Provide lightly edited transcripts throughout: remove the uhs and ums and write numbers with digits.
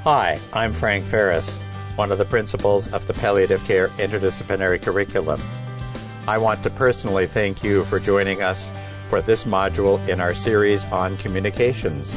Hi, I'm Frank Ferris, one of the principals of the Palliative Care Interdisciplinary Curriculum. I want to personally thank you for joining us for this module in our series on communications.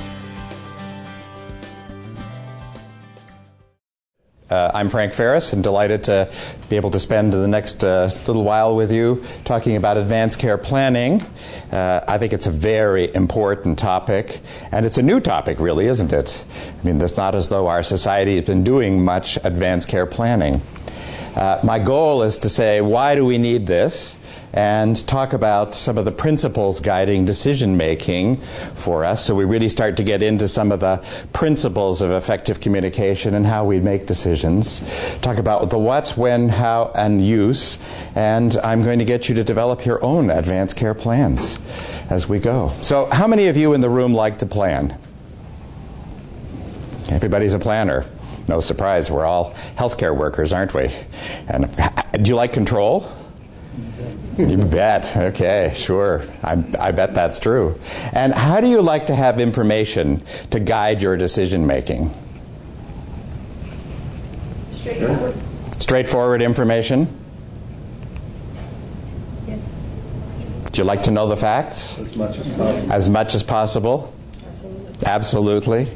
I'm Frank Ferris and delighted to be able to spend the next little while with you talking about advanced care planning. I think it's a very important topic, and it's a new topic, really, isn't it? I mean, it's not as though our society has been doing much advanced care planning. My goal is to say, why do we need this? And talk about some of the principles guiding decision-making for us, so we really start to get into some of the principles of effective communication and how we make decisions. Talk about the what, when, how, and use, and I'm going to get you to develop your own advanced care plans as we go. So how many of you in the room like to plan? Everybody's a planner. No surprise, we're all healthcare workers, aren't we? And do you like control? You bet. Okay, sure. I bet that's true. And how do you like to have information to guide your decision making? Straightforward. Straightforward information? Yes. Do you like to know the facts? As much as possible. As much as possible? Absolutely. Absolutely.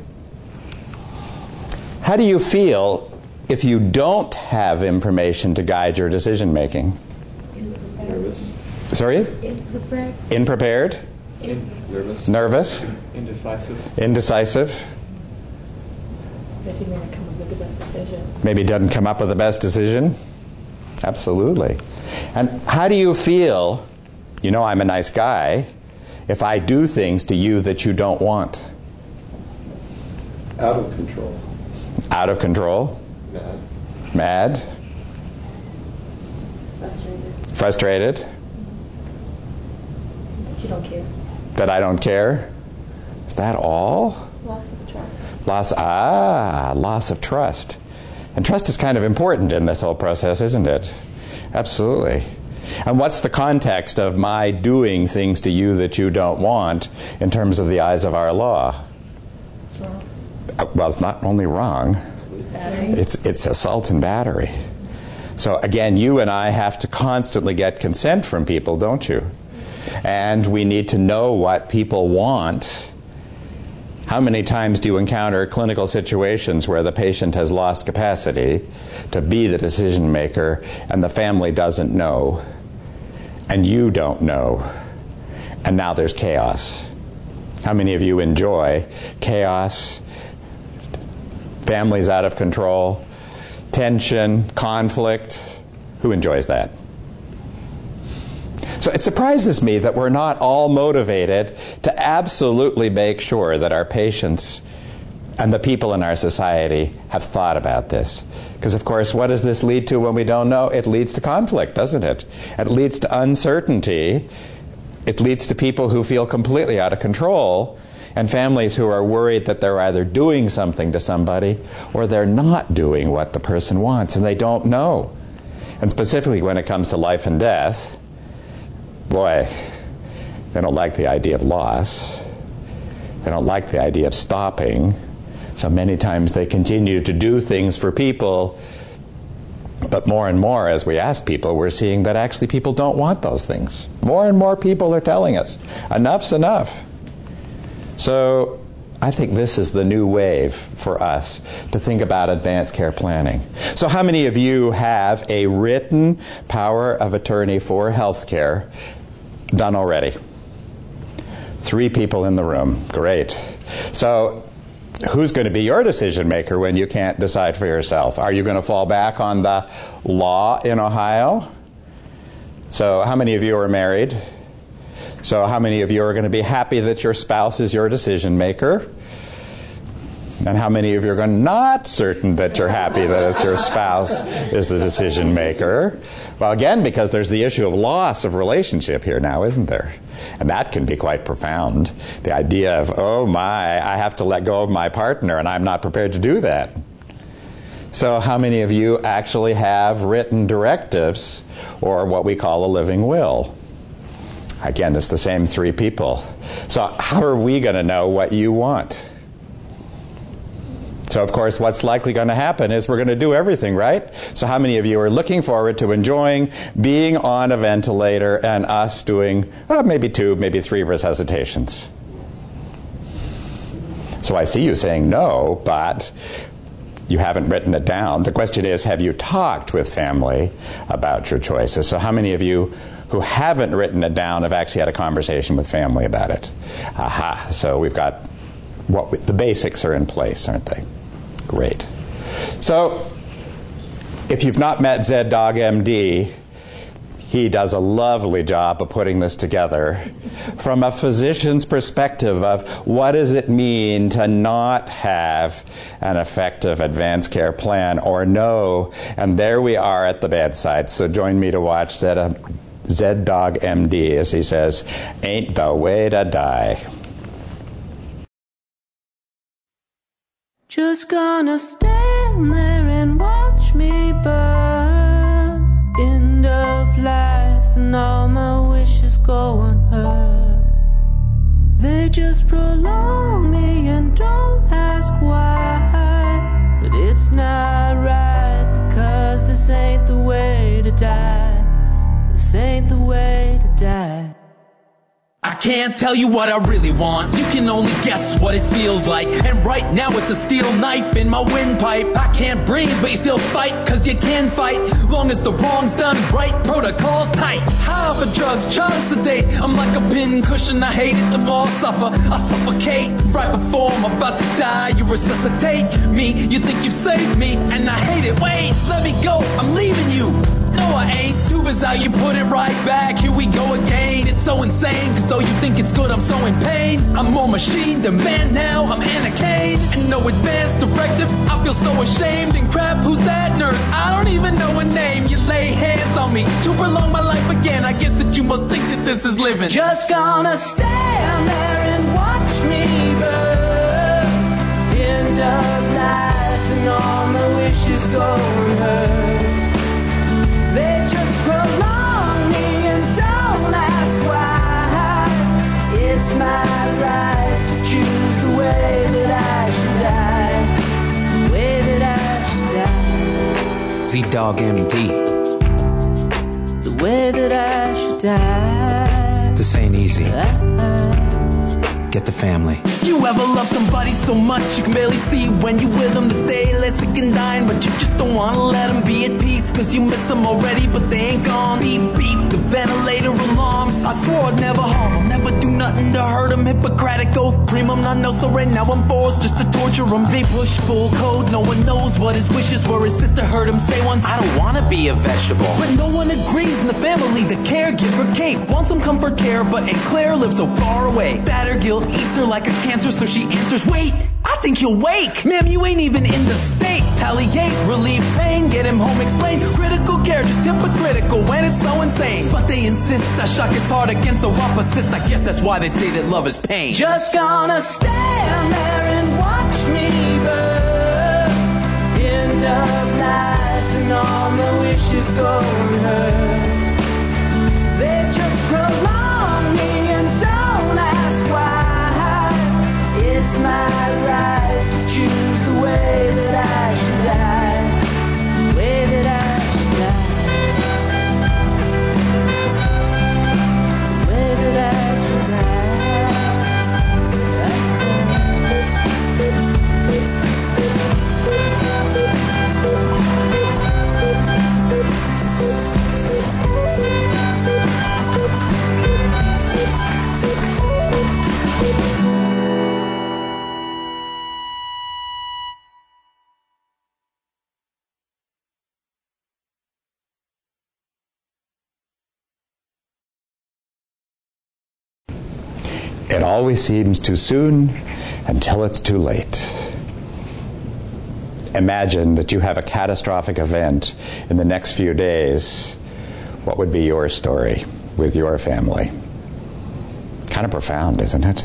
How do you feel if you don't have information to guide your decision making? Nervous. Sorry? Unprepared. Unprepared? Nervous. Nervous? Indecisive. Indecisive? That you may not come up with the best decision. Maybe doesn't come up with the best decision? Absolutely. And how do you feel, you know I'm a nice guy, if I do things to you that you don't want? Out of control. Out of control? Mad. Mad? Frustrated. Frustrated? That you don't care. That I don't care? Is that all? Loss of trust. Loss of trust. And trust is kind of important in this whole process, isn't it? Absolutely. And what's the context of my doing things to you that you don't want in terms of the eyes of our law? It's wrong. Well, it's not only wrong, Battery. it's assault and battery. So again, you and I have to constantly get consent from people, don't you? And we need to know what people want. How many times do you encounter clinical situations where the patient has lost capacity to be the decision maker and the family doesn't know and you don't know, and now there's chaos? How many of you enjoy chaos, families out of control, tension, conflict? Who enjoys that? So it surprises me that we're not all motivated to absolutely make sure that our patients and the people in our society have thought about this. Because, of course, what does this lead to when we don't know? It leads to conflict, doesn't it? It leads to uncertainty. It leads to people who feel completely out of control, and families who are worried that they're either doing something to somebody or they're not doing what the person wants, and they don't know. And specifically when it comes to life and death, boy, they don't like the idea of loss. They don't like the idea of stopping. So many times they continue to do things for people, but more and more as we ask people, we're seeing that actually people don't want those things. More and more people are telling us, enough's enough. So I think this is the new wave for us to think about advanced care planning. So how many of you have a written power of attorney for healthcare done already? 3 people in the room. Great. So who's going to be your decision maker when you can't decide for yourself? Are you going to fall back on the law in Ohio? So how many of you are married? So how many of you are going to be happy that your spouse is your decision maker? And how many of you are not certain that you're happy that it's your spouse is the decision maker? Well, again, because there's the issue of loss of relationship here now, isn't there? And that can be quite profound. The idea of, oh my, I have to let go of my partner and I'm not prepared to do that. So how many of you actually have written directives or what we call a living will? Again, it's the same 3 people. So how are we going to know what you want? So, of course, what's likely going to happen is we're going to do everything, right? So how many of you are looking forward to enjoying being on a ventilator and us doing maybe 2, maybe 3 resuscitations? So I see you saying no, but you haven't written it down. The question is, have you talked with family about your choices? So how many of you who haven't written it down have actually had a conversation with family about it? Aha. So we've got the basics are in place, aren't they? Great. So if you've not met Zed Dog MD, he does a lovely job of putting this together from a physician's perspective of what does it mean to not have an effective advanced care plan or no. And there we are at the bedside. So join me to watch Zed Dog MD as he says, "Ain't the way to die." Just gonna stand there and watch me burn. End of life and all my wishes go unheard. They just prolong me and don't ask why. But it's not right because this ain't the way to die. This ain't the way to die. I can't tell you what I really want. You can only guess what it feels like. And right now it's a steel knife in my windpipe. I can't breathe, but you still fight, cause you can fight. Long as the wrong's done right, protocol's tight. High off of drugs, try to sedate. I'm like a pin cushion, I hate it, the more I suffer, I suffocate. Right before I'm about to die, you resuscitate me. You think you've saved me, and I hate it. Wait, let me go, I'm leaving you. No, I ain't. Tube is out, you put it right back. Here we go again. It's so insane, cause though you think it's good, I'm so in pain. I'm more machine than man now, I'm Anna Kane. And no advance directive, I feel so ashamed. And crap, who's that nurse? I don't even know her name. You lay hands on me to prolong my life again. I guess that you must think that this is living. Just gonna stand there and watch me burn. End of life and all my wishes go unheard. They just prolong me and don't ask why. It's my right to choose the way that I should die. The way that I should die. Z-Dog MD. The way that I should die. This ain't easy. Get the family. You ever love somebody so much you can barely see when you with them, that they lay sick and dying, but you just don't want to let them be at peace, cause you miss them already, but they ain't gone. Beep, beep, the ventilator alarms. I swore I'd never harm them, never do nothing to hurt them. Hippocratic oath, dream them, not know, so right now I'm forced just to torture them. They push full code, no one knows what his wishes were. His sister heard him say once, I don't want to be a vegetable. But no one agrees in the family. The caregiver, Kate, wants some comfort care, but Aunt Claire lives so far away. That her guilt eats her like a cancer, so she answers, wait, I think you'll wake. Ma'am, you ain't even in the state. Palliate, relieve pain, get him home, explain. Critical care, just hypocritical when it's so insane. But they insist I shock his heart against a persist. I guess that's why they say that love is pain. Just gonna stand there and watch me burn. End of life and all my wishes go unheard. They just prolong me and don't ask why. It's my right to choose the way that I should die. The way that I should die. The way that I should die. It always seems too soon until it's too late. Imagine that you have a catastrophic event in the next few days. What would be your story with your family? Kind of profound, isn't it?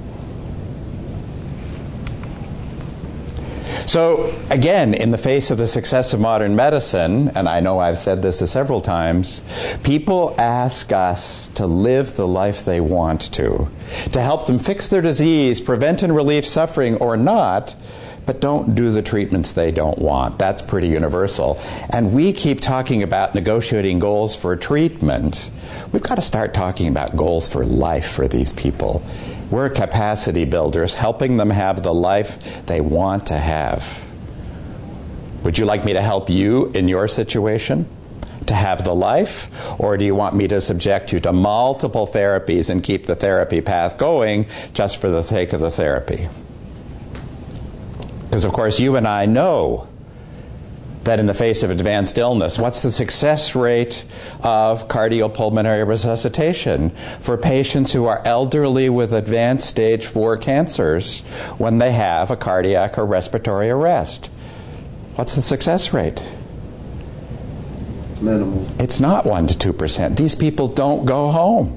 So, again, in the face of the success of modern medicine, and I know I've said this several times, people ask us to live the life they want to help them fix their disease, prevent and relieve suffering, or not, but don't do the treatments they don't want. That's pretty universal. And we keep talking about negotiating goals for treatment. We've got to start talking about goals for life for these people. We're capacity builders, helping them have the life they want to have. Would you like me to help you in your situation to have the life? Or do you want me to subject you to multiple therapies and keep the therapy path going just for the sake of the therapy? Because, of course, you and I know that in the face of advanced illness, what's the success rate of cardiopulmonary resuscitation for patients who are elderly with advanced stage 4 cancers when they have a cardiac or respiratory arrest? What's the success rate? Minimal. It's not 1 to 2%. These people don't go home.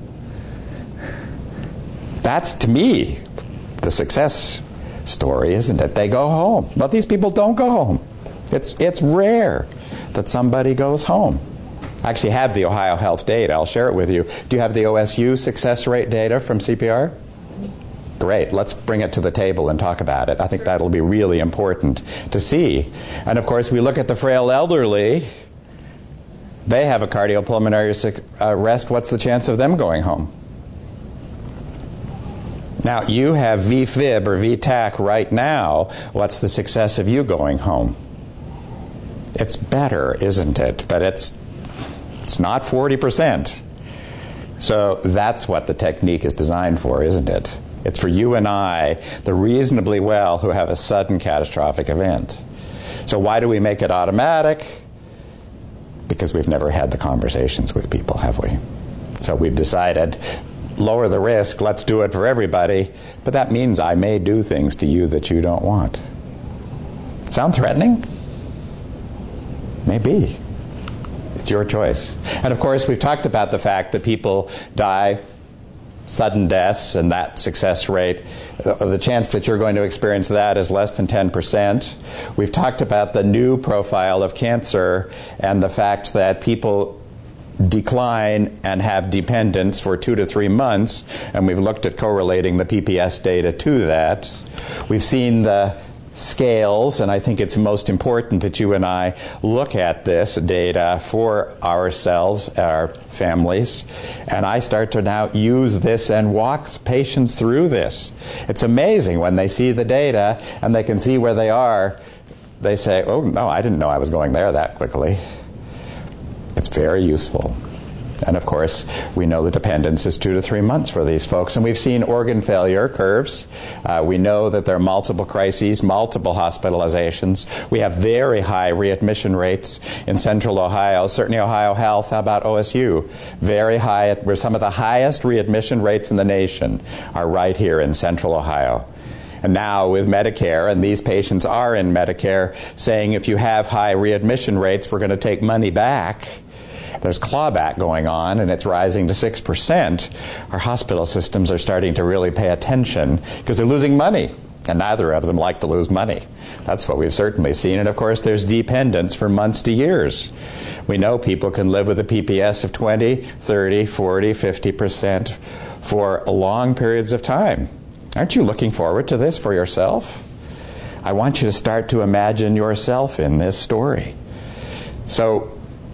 That's, to me, the success story, isn't it? They go home. But these people don't go home. It's rare that somebody goes home. I actually have the Ohio Health data. I'll share it with you. Do you have the OSU success rate data from CPR? Great. Let's bring it to the table and talk about it. I think that'll be really important to see. And, of course, we look at the frail elderly. They have a cardiopulmonary arrest. What's the chance of them going home? Now, you have VFib or VTAC right now. What's the success of you going home? It's better, isn't it? But it's not 40%. So that's what the technique is designed for, isn't it? It's for you and I, the reasonably well, who have a sudden catastrophic event. So why do we make it automatic? Because we've never had the conversations with people, have we? So we've decided, lower the risk, let's do it for everybody, but that means I may do things to you that you don't want. Sound threatening? Maybe. It's your choice. And of course, we've talked about the fact that people die, sudden deaths, and that success rate, the chance that you're going to experience that is less than 10%. We've talked about the new profile of cancer and the fact that people decline and have dependence for 2 to 3 months, and we've looked at correlating the PPS data to that. We've seen the scales, and I think it's most important that you and I look at this data for ourselves, our families, and I start to now use this and walk patients through this. It's amazing when they see the data and they can see where they are. They say, oh no, I didn't know I was going there that quickly. It's very useful. And of course, we know the dependence is 2 to 3 months for these folks. And we've seen organ failure curves. We know that there are multiple crises, multiple hospitalizations. We have very high readmission rates in Central Ohio, certainly Ohio Health. How about OSU? Very high, where some of the highest readmission rates in the nation are right here in Central Ohio. And now with Medicare, and these patients are in Medicare, saying if you have high readmission rates, we're going to take money back. There's clawback going on, and it's rising to 6%. Our hospital systems are starting to really pay attention because they're losing money, and neither of them like to lose money. That's what we've certainly seen. And, of course, there's dependence for months to years. We know people can live with a PPS of 20, 30, 40, 50% for long periods of time. Aren't you looking forward to this for yourself? I want you to start to imagine yourself in this story. So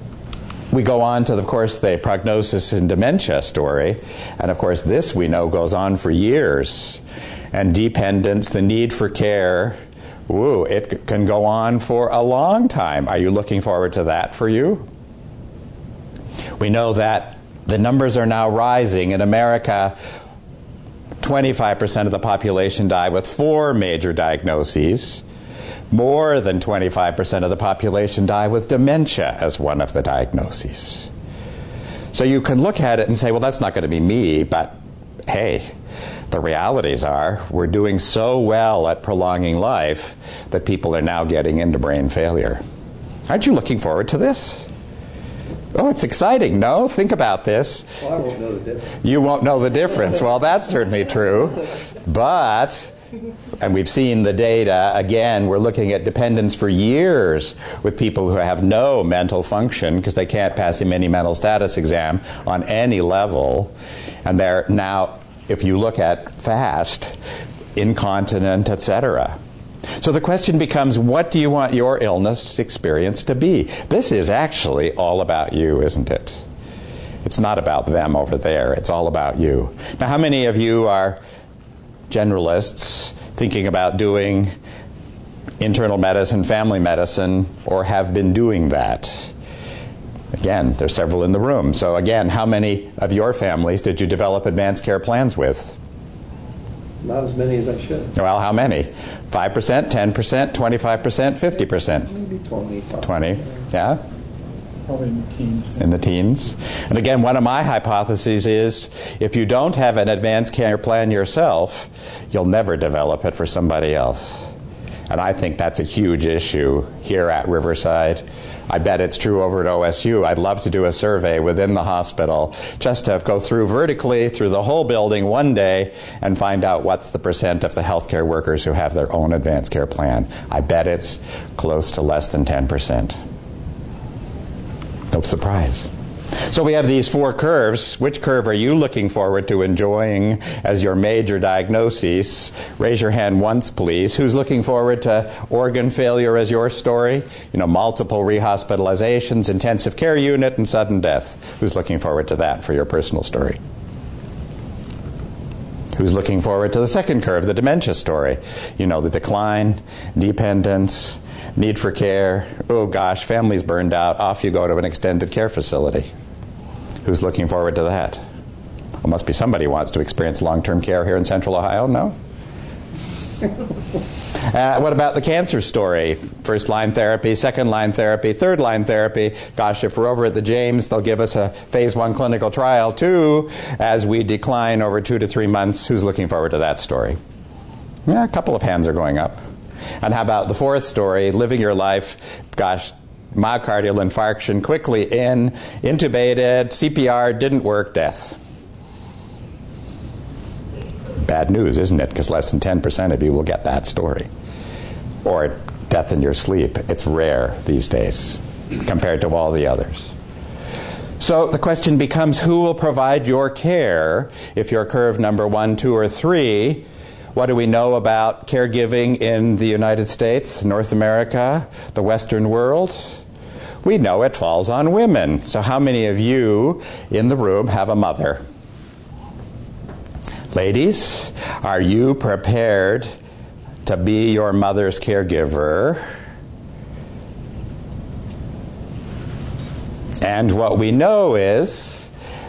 we go on to, of course, the prognosis in dementia story. And, of course, this we know goes on for years. And dependence, the need for care, it can go on for a long time. Are you looking forward to that for you? We know that the numbers are now rising. In America, 25% of the population die with 4 major diagnoses. More than 25% of the population die with dementia as one of the diagnoses. So you can look at it and say, well, that's not going to be me, but hey, the realities are we're doing so well at prolonging life that people are now getting into brain failure. Aren't you looking forward to this? Oh, it's exciting. No? Think about this. Well, I won't know the difference. You won't know the difference. Well, that's certainly true. But, and we've seen the data, again, we're looking at dependence for years with people who have no mental function because they can't pass a mini mental status exam on any level. And they're now, if you look at FAST, incontinent, etc. So the question becomes, what do you want your illness experience to be? This is actually all about you, isn't it? It's not about them over there. It's all about you. Now, how many of you are generalists thinking about doing internal medicine, family medicine, or have been doing that? Again, there's several in the room. So again, how many of your families did you develop advanced care plans with? Not as many as I should. Well, how many? 5%, 10%, 25%, 50%? Maybe 20. 20, yeah? Probably in the teens. In the teens. And again, one of my hypotheses is if you don't have an advanced care plan yourself, you'll never develop it for somebody else. And I think that's a huge issue here at Riverside. I bet it's true over at OSU. I'd love to do a survey within the hospital just to go through vertically through the whole building one day and find out what's the percent of the healthcare workers who have their own advanced care plan. I bet it's close to less than 10%. No surprise. So we have these four curves. Which curve are you looking forward to enjoying as your major diagnosis? Raise your hand once, please. Who's looking forward to organ failure as your story? You know, multiple rehospitalizations, intensive care unit, and sudden death. Who's looking forward to that for your personal story? Who's looking forward to the second curve, the dementia story? You know, the decline, dependence, need for care. Oh gosh, family's burned out. Off you go to an extended care facility. Who's looking forward to that? Well, must be somebody who wants to experience long-term care here in Central Ohio, no? What about the cancer story? First-line therapy, second-line therapy, third-line therapy. Gosh, if we're over at the James, they'll give us a phase 1 clinical trial too as we decline over 2 to 3 months. Who's looking forward to that story? Yeah, a couple of hands are going up. And how about the fourth story, living your life, gosh, myocardial infarction, quickly intubated, CPR, didn't work, death. Bad news, isn't it? Because less than 10% of you will get that story. Or death in your sleep. It's rare these days compared to all the others. So the question becomes, who will provide your care if you're curve number 1, 2, or 3? What do we know about caregiving in the United States, North America, the Western world? We know it falls on women. So how many of you in the room have a mother? Ladies, are you prepared to be your mother's caregiver? And what we know is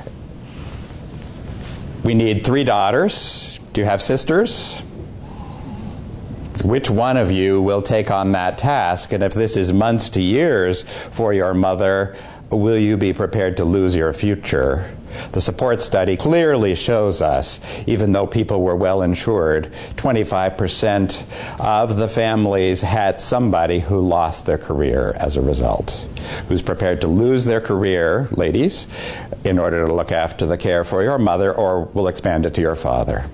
we need 3 daughters. Do you have sisters? Which one of you will take on that task? And if this is months to years for your mother, will you be prepared to lose your future? The support study clearly shows us, even though people were well insured, 25% of the families had somebody who lost their career as a result. Who's prepared to lose their career, ladies, in order to look after the care for your mother, or will expand it to your father?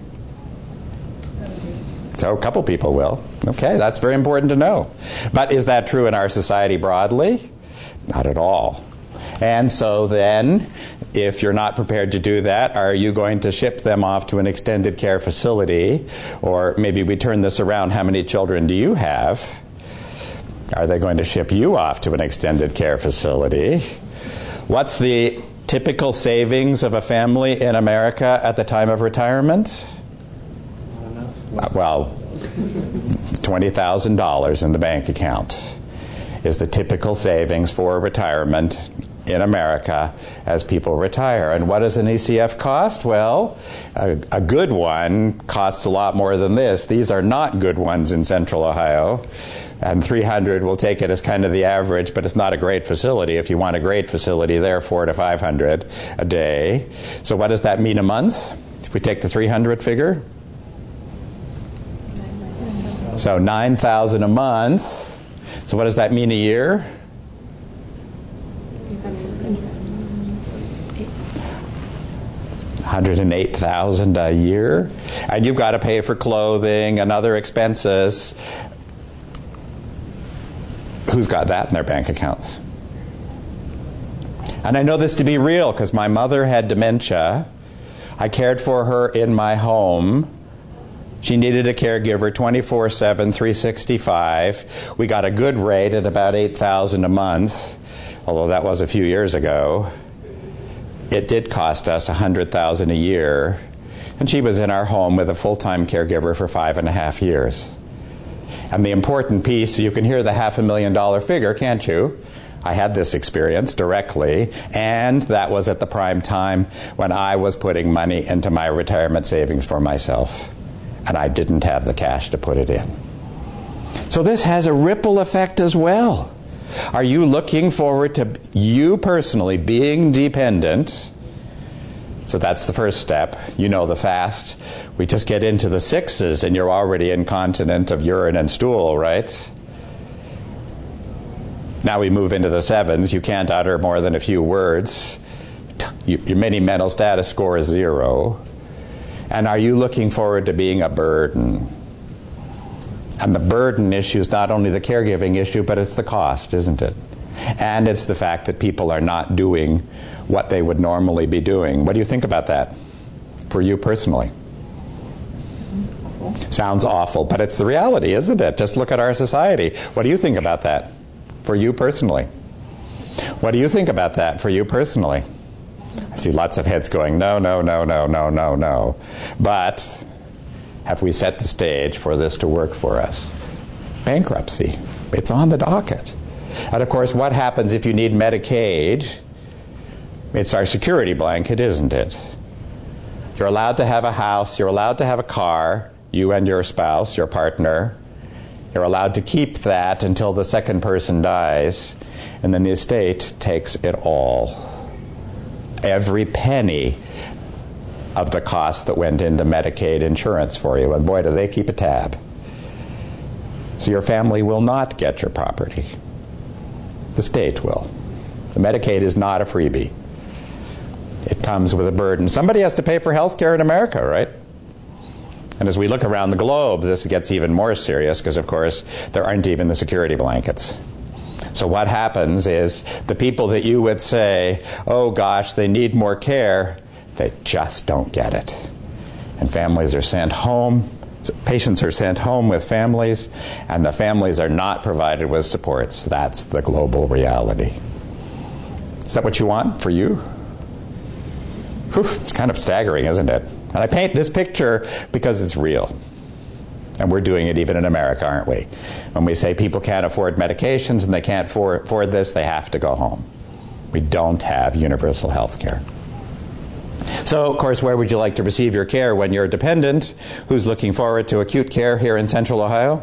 So a couple people will. Okay, that's very important to know. But is that true in our society broadly? Not at all. And so then, if you're not prepared to do that, are you going to ship them off to an extended care facility? Or maybe we turn this around, how many children do you have? Are they going to ship you off to an extended care facility? What's the typical savings of a family in America at the time of retirement? Well, $20,000 in the bank account is the typical savings for retirement in America as people retire. And what does an ECF cost? Well, a good one costs a lot more than this. These are not good ones in Central Ohio. And 300 will take it as kind of the average, but it's not a great facility. If you want a great facility, they're 400 to 500 a day. So what does that mean a month? If we take the 300 figure? So 9,000 a month. So what does that mean a year? $108,000 a year. And you've got to pay for clothing and other expenses. Who's got that in their bank accounts? And I know this to be real because my mother had dementia. I cared for her in my home. She needed a caregiver 24/7, 365. We got a good rate at about $8,000 a month, although that was a few years ago. It did cost us $100,000 a year, and she was in our home with a full-time caregiver for 5.5 years. And the important piece, you can hear the $500,000 figure, can't you? I had this experience directly, and that was at the prime time when I was putting money into my retirement savings for myself, and I didn't have the cash to put it in. So this has a ripple effect as well. Are you looking forward to you personally being dependent? So that's the first step. You know the fast. We just get into the 6s and you're already incontinent of urine and stool, right? Now we move into the 7s. You can't utter more than a few words. Your mini mental status score is 0. And are you looking forward to being a burden? And the burden issue is not only the caregiving issue, but it's the cost, isn't it? And it's the fact that people are not doing what they would normally be doing. What do you think about that for you personally? Sounds awful, but it's the reality, isn't it? Just look at our society. What do you think about that for you personally? What do you think about that for you personally? I see lots of heads going, no, no, no, no, no, no, no. But have we set the stage for this to work for us? Bankruptcy. It's on the docket. And of course, what happens if you need Medicaid? It's our security blanket, isn't it? You're allowed to have a house, you're allowed to have a car, you and your spouse, your partner. You're allowed to keep that until the second person dies, and then the estate takes it all. Every penny of the cost that went into Medicaid insurance for you, and boy, do they keep a tab. So your family will not get your property. The state will. The Medicaid is not a freebie. It comes with a burden. Somebody has to pay for health care in America, right? And as we look around the globe, this gets even more serious because, of course, there aren't even the security blankets. So what happens is the people that you would say, oh gosh, they need more care, they just don't get it. And families are sent home, patients are sent home with families, and the families are not provided with supports. That's the global reality. Is that what you want for you? Whew, it's kind of staggering, isn't it? And I paint this picture because it's real. And we're doing it even in America, aren't we? When we say people can't afford medications and they can't afford this, they have to go home. We don't have universal health care. So, of course, where would you like to receive your care when you're dependent? Who's looking forward to acute care here in Central Ohio?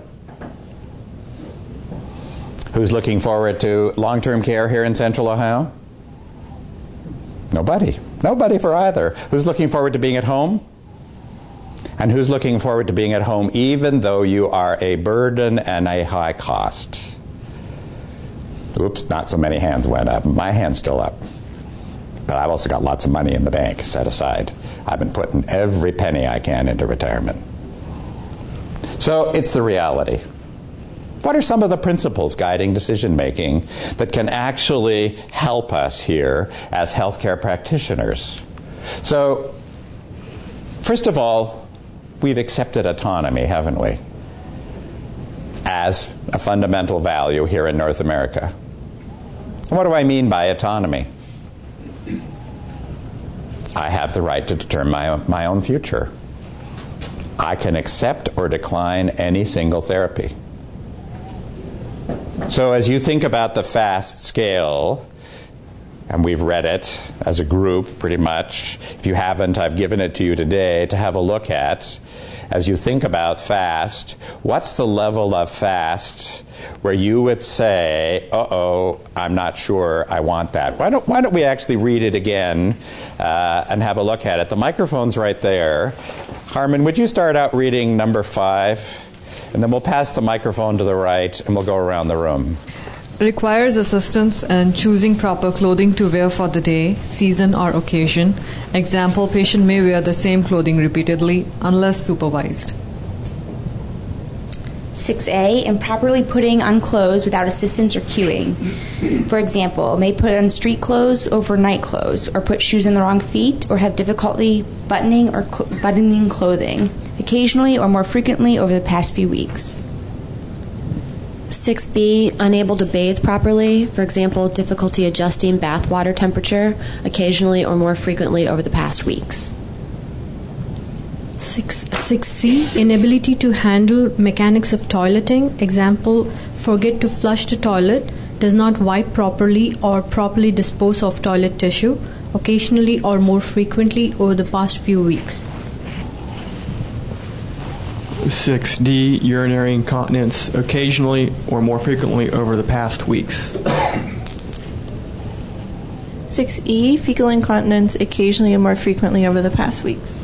Who's looking forward to long-term care here in Central Ohio? Nobody. Nobody for either. Who's looking forward to being at home? And who's looking forward to being at home even though you are a burden and a high cost? Oops, not so many hands went up. My hand's still up. But I've also got lots of money in the bank set aside. I've been putting every penny I can into retirement. So it's the reality. What are some of the principles guiding decision-making that can actually help us here as healthcare practitioners? So, first of all, we've accepted autonomy, haven't we, as a fundamental value here in North America. And what do I mean by autonomy? I have the right to determine my own future. I can accept or decline any single therapy. So as you think about the FAST scale, and we've read it as a group pretty much. If you haven't, I've given it to you today to have a look at. As you think about FAST, what's the level of FAST where you would say, uh-oh, I'm not sure I want that? Why don't we actually read it again and have a look at it? The microphone's right there. Harmon, would you start out reading number 5? And then we'll pass the microphone to the right and we'll go around the room. Requires assistance in choosing proper clothing to wear for the day, season, or occasion. Example, patient may wear the same clothing repeatedly unless supervised. 6A, improperly putting on clothes without assistance or cueing. For example, may put on street clothes over night clothes, or put shoes on the wrong feet, or have difficulty buttoning or buttoning clothing. occasionally or more frequently over the past few weeks. 6B, unable to bathe properly, for example, difficulty adjusting bath water temperature, occasionally or more frequently over the past weeks. 6C, inability to handle mechanics of toileting, example, forget to flush the toilet, does not wipe properly or properly dispose of toilet tissue, occasionally or more frequently over the past few weeks. 6D, urinary incontinence, occasionally or more frequently over the past weeks. 6E, fecal incontinence, occasionally or more frequently over the past weeks.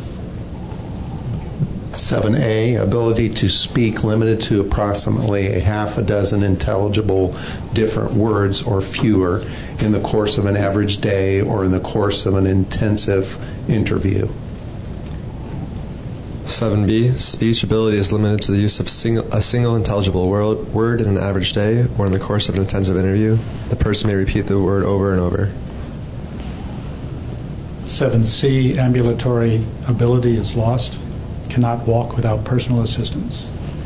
7A, ability to speak limited to approximately a half a dozen intelligible different words or fewer in the course of an average day or in the course of an intensive interview. 7B, speech ability is limited to the use of a single intelligible word in an average day or in the course of an intensive interview. The person may repeat the word over and over. 7C, ambulatory ability is lost, cannot walk without personal assistance.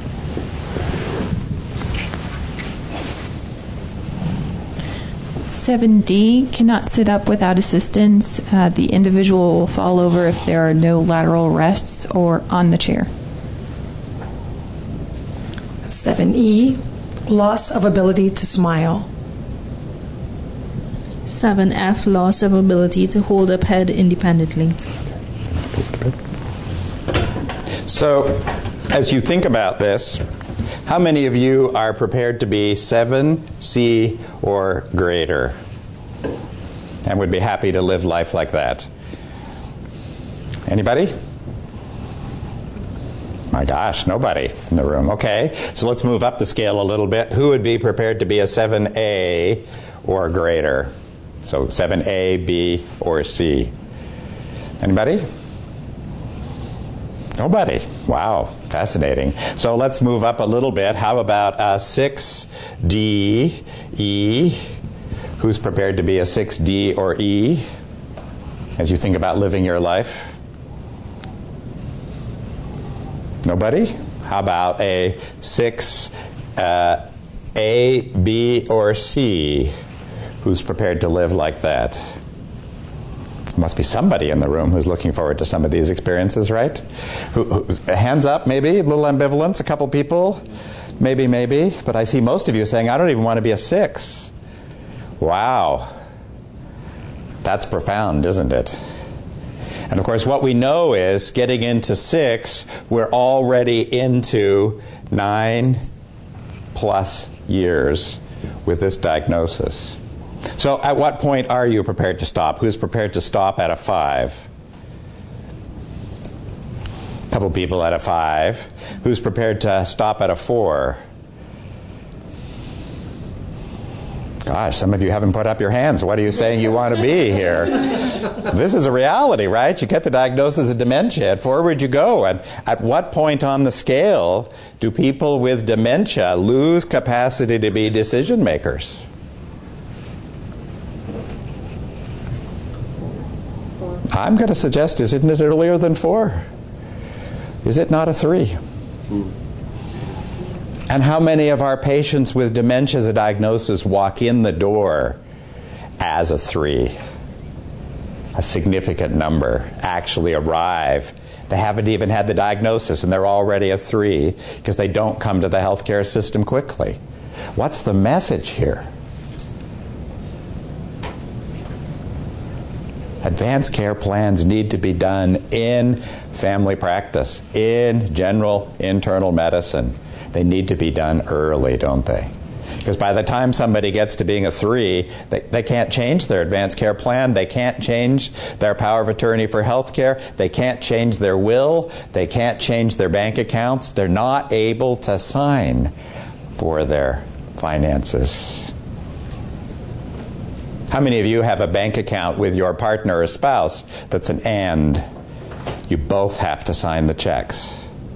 7D, cannot sit up without assistance. The individual will fall over if there are no lateral rests or on the chair. 7E, loss of ability to smile. 7F, loss of ability to hold up head independently. So, as you think about this, how many of you are prepared to be 7C or greater and would be happy to live life like that? Anybody? My gosh, nobody in the room. Okay, so let's move up the scale a little bit. Who would be prepared to be a 7A or greater? So 7A, B, or C. Anybody? Nobody. Wow, fascinating. So let's move up a little bit. How about 6D, E? Who's prepared to be a 6D or E as you think about living your life? Nobody? How about a 6A, B, or C? Who's prepared to live like that? There must be somebody in the room who's looking forward to some of these experiences, right? Hands up, maybe? A little ambivalence, a couple people? Maybe. But I see most of you saying, I don't even want to be a 6. Wow. That's profound, isn't it? And of course, what we know is getting into 6, we're already into 9+ years with this diagnosis. So at what point are you prepared to stop? Who's prepared to stop at a 5? A couple people at a 5. Who's prepared to stop at a 4? Gosh, some of you haven't put up your hands. What are you saying you want to be here? This is a reality, right? You get the diagnosis of dementia. Forward you go. And at what point on the scale do people with dementia lose capacity to be decision makers? I'm going to suggest, isn't it earlier than 4? Is it not a 3? And how many of our patients with dementia as a diagnosis walk in the door as a 3? A significant number actually arrive. They haven't even had the diagnosis and they're already a 3 because they don't come to the healthcare system quickly. What's the message here? Advanced care plans need to be done in family practice, in general internal medicine. They need to be done early, don't they? Because by the time somebody gets to being a 3, they can't change their advanced care plan. They can't change their power of attorney for health care. They can't change their will. They can't change their bank accounts. They're not able to sign for their finances. How many of you have a bank account with your partner or spouse that's an and? You both have to sign the checks.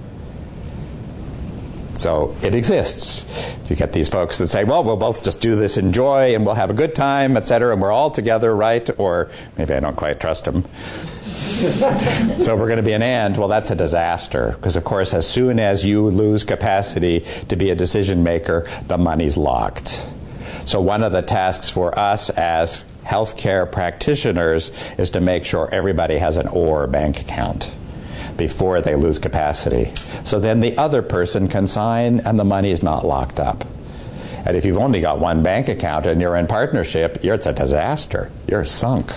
So it exists. You get these folks that say, well, we'll both just do this in joy and we'll have a good time, etc., and we're all together, right? Or maybe I don't quite trust them. So we're going to be an and. Well, that's a disaster. Because, of course, as soon as you lose capacity to be a decision maker, the money's locked. So one of the tasks for us as healthcare practitioners is to make sure everybody has an OR bank account before they lose capacity. So then the other person can sign and the money is not locked up. And if you've only got one bank account and you're in partnership, it's a disaster. You're sunk.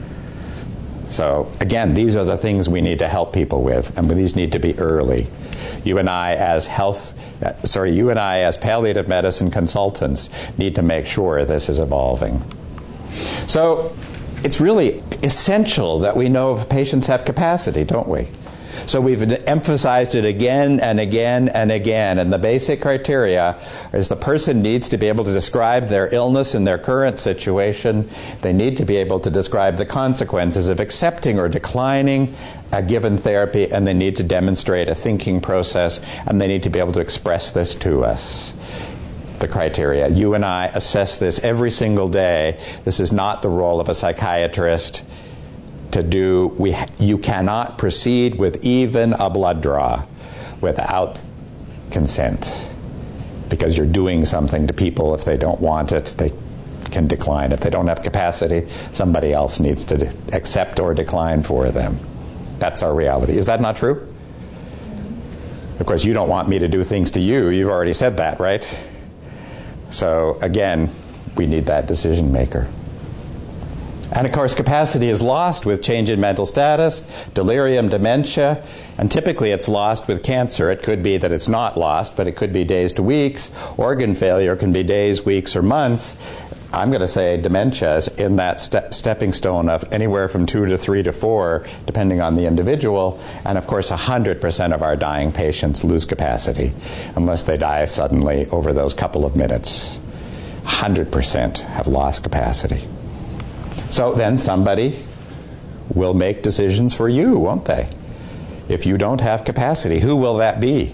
So again, these are the things we need to help people with, and these need to be early. You and I as palliative medicine consultants need to make sure this is evolving. So it's really essential that we know if patients have capacity, don't we? So we've emphasized it again and again and again. And the basic criteria is the person needs to be able to describe their illness in their current situation. They need to be able to describe the consequences of accepting or declining a given therapy, and they need to demonstrate a thinking process, and they need to be able to express this to us. The criteria. You and I assess this every single day. This is not the role of a psychiatrist to do. You cannot proceed with even a blood draw without consent, because you're doing something to people. If they don't want it, they can decline. If they don't have capacity, somebody else needs to accept or decline for them. That's our reality. Is that not true? Of course, you don't want me to do things to you. You've already said that, right? So again, we need that decision maker. And of course, capacity is lost with change in mental status, delirium, dementia, and typically it's lost with cancer. It could be that it's not lost, but it could be days to weeks. Organ failure can be days, weeks, or months. I'm going to say dementia is in that stepping stone of anywhere from 2 to 3 to 4, depending on the individual. And of course, 100% of our dying patients lose capacity unless they die suddenly over those couple of minutes. 100% have lost capacity. So then somebody will make decisions for you, won't they? If you don't have capacity, who will that be?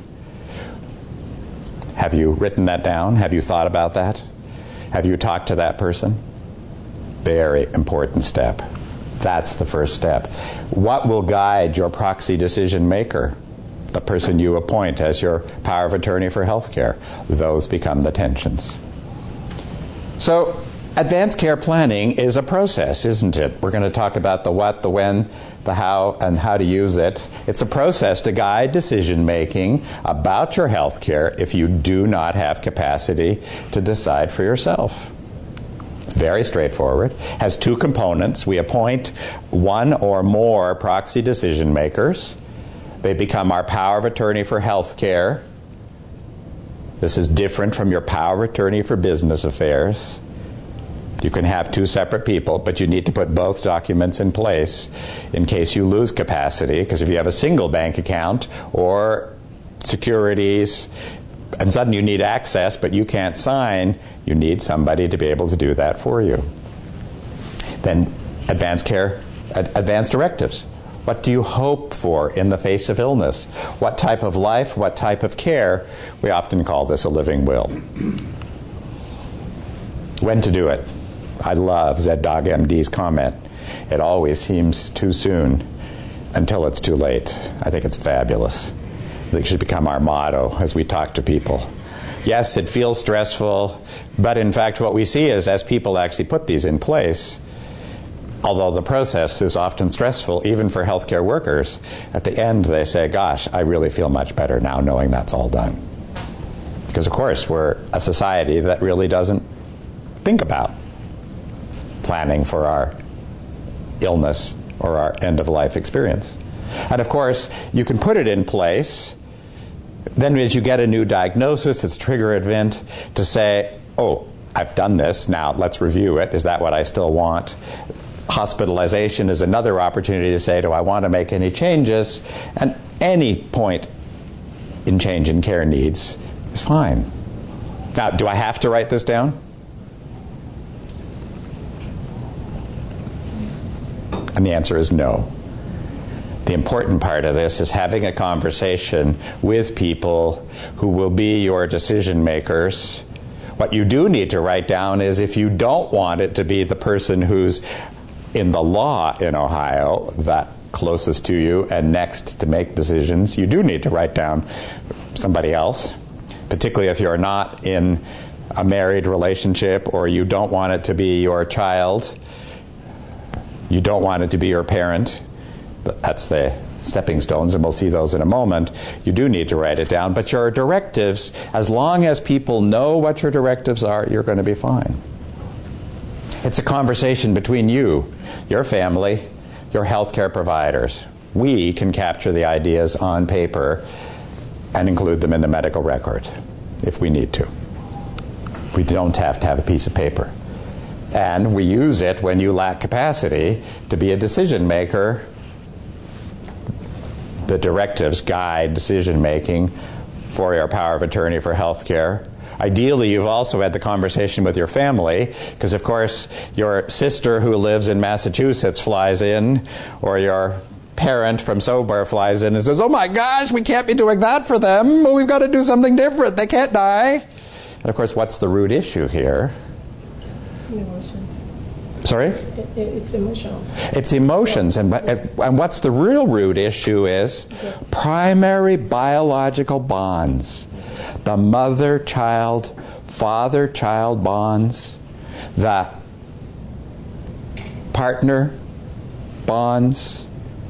Have you written that down? Have you thought about that? Have you talked to that person? Very important step. That's the first step. What will guide your proxy decision maker? The person you appoint as your power of attorney for healthcare. Those become the tensions. So, advanced care planning is a process, isn't it? We're going to talk about the what, the when, the how, and how to use it. It's a process to guide decision making about your health care if you do not have capacity to decide for yourself. It's very straightforward. It has two components. We appoint one or more proxy decision makers. They become our power of attorney for health care. This is different from your power of attorney for business affairs. You can have two separate people, but you need to put both documents in place in case you lose capacity, because if you have a single bank account or securities and suddenly you need access but you can't sign, you need somebody to be able to do that for you. Then advanced care, advanced directives. What do you hope for in the face of illness? What type of life, what type of care? We often call this a living will. When to do it? I love ZDog MD's comment. It always seems too soon until it's too late. I think it's fabulous. It should become our motto as we talk to people. Yes, it feels stressful, but in fact what we see is as people actually put these in place, although the process is often stressful, even for healthcare workers, at the end they say, gosh, I really feel much better now knowing that's all done. Because of course we're a society that really doesn't think about planning for our illness or our end-of-life experience. And of course, you can put it in place. Then as you get a new diagnosis, it's a trigger event to say, oh, I've done this, now let's review it. Is that what I still want? Hospitalization is another opportunity to say, do I want to make any changes? And any point in change in care needs is fine. Now, do I have to write this down? And the answer is no. The important part of this is having a conversation with people who will be your decision makers. What you do need to write down is if you don't want it to be the person who's in the law in Ohio that closest to you and next to make decisions, you do need to write down somebody else, particularly if you're not in a married relationship or you don't want it to be your child, you don't want it to be your parent. That's the stepping stones, and we'll see those in a moment. You do need to write it down, but your directives, as long as people know what your directives are, you're going to be fine. It's a conversation between you, your family, your healthcare providers. We can capture the ideas on paper and include them in the medical record if we need to. We don't have to have a piece of paper. And we use it when you lack capacity to be a decision maker. The directives guide decision making for your power of attorney for health care. Ideally, you've also had the conversation with your family, because of course your sister who lives in Massachusetts flies in, or your parent from somewhere flies in and says, "Oh my gosh, we can't be doing that for them. We've got to do something different. They can't die." And of course, what's the root issue here? Emotions. Sorry? It's emotional. It's emotions. And what's the real root issue is primary biological bonds. The mother-child, father-child bonds, the partner bonds,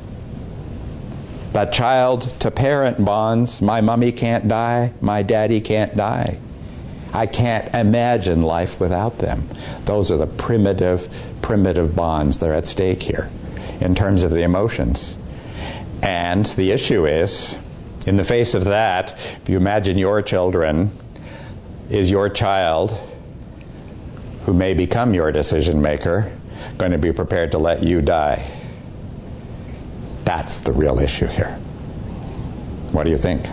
the child-to-parent bonds. My mommy can't die, my daddy can't die. I can't imagine life without them. Those are the primitive bonds that are at stake here in terms of the emotions. And the issue is, in the face of that, if you imagine your children, is your child, who may become your decision maker, going to be prepared to let you die? That's the real issue here. What do you think?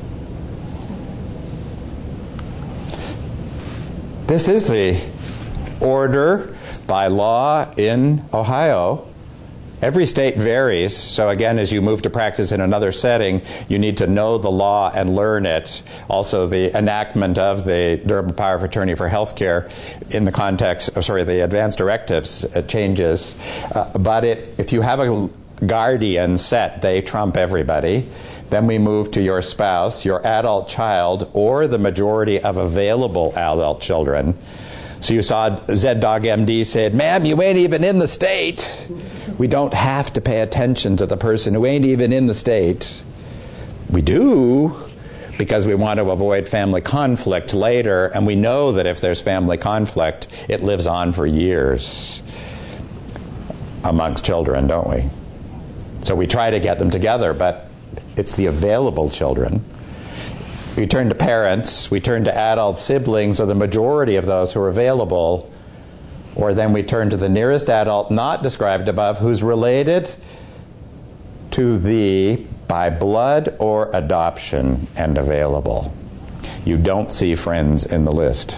This is the order by law in Ohio. Every state varies, so again, as you move to practice in another setting, you need to know the law and learn it. Also, the enactment of the Durable Power of Attorney for Healthcare in the context, the advance directives changes. But if you have a guardian set, they trump everybody. Then we move to your spouse, your adult child, or the majority of available adult children. So you saw Z-Dog MD said, "Ma'am, you ain't even in the state." We don't have to pay attention to the person who ain't even in the state. We do, because we want to avoid family conflict later, and we know that if there's family conflict, it lives on for years amongst children, don't we? So we try to get them together, but it's the available children. We turn to parents, we turn to adult siblings, or the majority of those who are available, or then we turn to the nearest adult not described above who's related to thee by blood or adoption and available. You don't see friends in the list.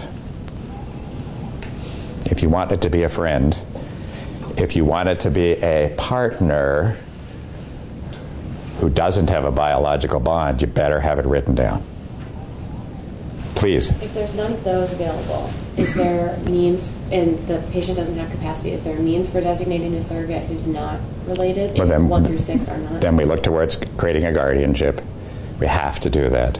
If you want it to be a friend, if you want it to be a partner who doesn't have a biological bond, you better have it written down. Please. If there's none of those available, is there means, and the patient doesn't have capacity, is there a means for designating a surrogate who's not related? Well, then, 1 through 6 are not? Then we look towards creating a guardianship. We have to do that.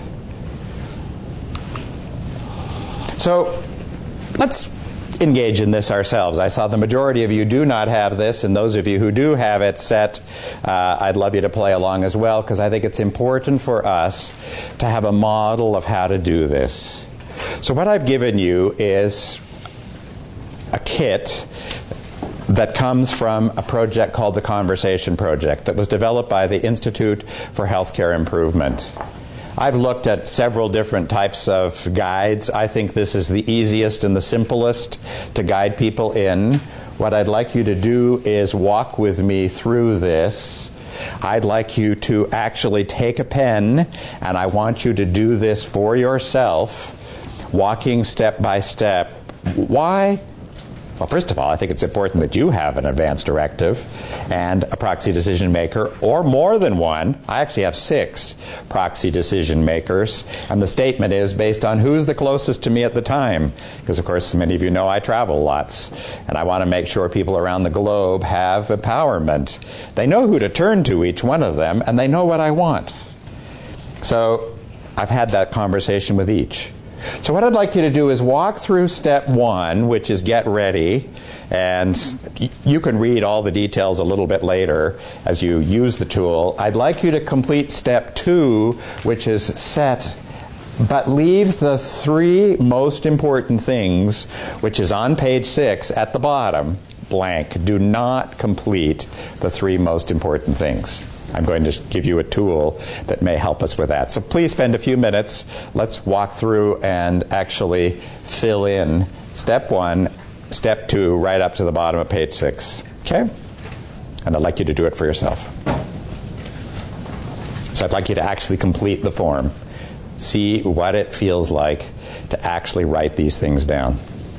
So let's engage in this ourselves. I saw the majority of you do not have this, and those of you who do have it set, I'd love you to play along as well, because I think it's important for us to have a model of how to do this. So what I've given you is a kit that comes from a project called the Conversation Project that was developed by the Institute for Healthcare Improvement. I've looked at several different types of guides. I think this is the easiest and the simplest to guide people in. What I'd like you to do is walk with me through this. I'd like you to actually take a pen, and I want you to do this for yourself, walking step by step. Why Well, first of all, I think it's important that you have an advance directive and a proxy decision maker, or more than one. I actually have 6 proxy decision makers, and the statement is based on who's the closest to me at the time. Because, of course, many of you know I travel lots, and I want to make sure people around the globe have empowerment. They know who to turn to, each one of them, and they know what I want. So I've had that conversation with each. So what I'd like you to do is walk through step 1, which is get ready, and you can read all the details a little bit later as you use the tool. I'd like you to complete step 2, which is set, but leave the 3 most important things, which is on page 6 at the bottom, blank. Do not complete the 3 most important things. I'm going to give you a tool that may help us with that. So please spend a few minutes. Let's walk through and actually fill in step 1, step 2, right up to the bottom of page 6. Okay? And I'd like you to do it for yourself. So I'd like you to actually complete the form. See what it feels like to actually write these things down.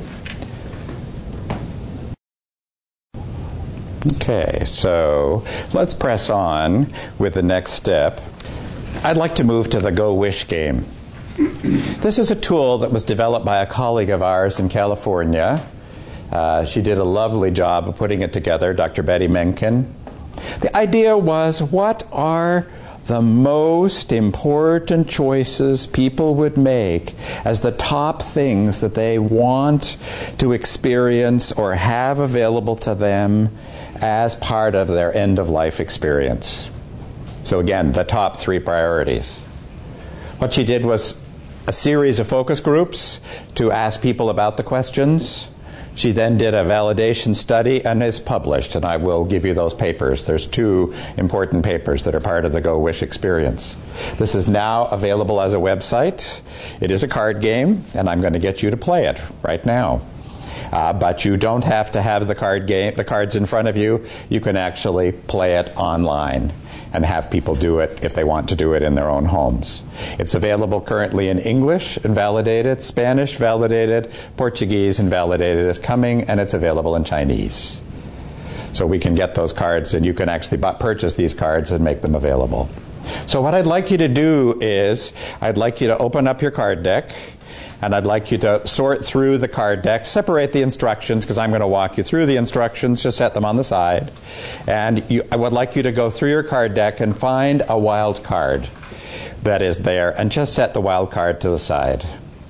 Okay, so let's press on with the next step. I'd like to move to the Go Wish game. This is a tool that was developed by a colleague of ours in California. She did a lovely job of putting it together, Dr. Betty Mencken. The idea was, what are the most important choices people would make as the top things that they want to experience or have available to them as part of their end-of-life experience. So again, the top 3 priorities. What she did was a series of focus groups to ask people about the questions. She then did a validation study and is published, and I will give you those papers. There's 2 important papers that are part of the Go Wish experience. This is now available as a website. It is a card game, and I'm going to get you to play it right now. But you don't have to have the cards in front of you. You can actually play it online and have people do it if they want to do it in their own homes. It's available currently in English and validated, Spanish validated, Portuguese and validated is coming, and it's available in Chinese. So we can get those cards, and you can actually purchase these cards and make them available. So what I'd like you to do is, I'd like you to open up your card deck, and I'd like you to sort through the card deck, separate the instructions, because I'm going to walk you through the instructions, just set them on the side. And I would like you to go through your card deck and find a wild card that is there, and just set the wild card to the side.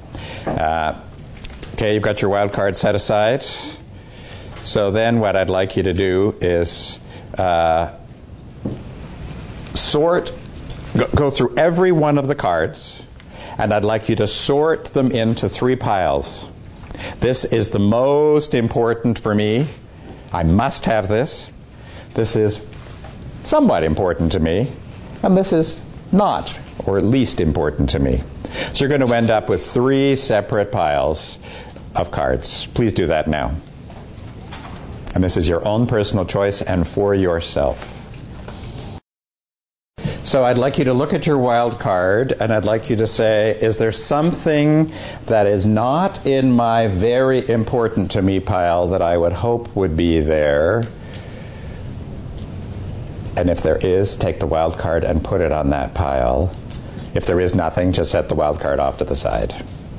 Okay, you've got your wild card set aside. So then what I'd like you to do is go through every one of the cards, and I'd like you to sort them into 3 piles. This is the most important for me. I must have this. This is somewhat important to me. And this is not, or least important to me. So you're going to end up with 3 separate piles of cards. Please do that now. And this is your own personal choice and for yourself. So I'd like you to look at your wild card, and I'd like you to say, is there something that is not in my very important to me pile that I would hope would be there? And if there is, take the wild card and put it on that pile. If there is nothing, just set the wild card off to the side.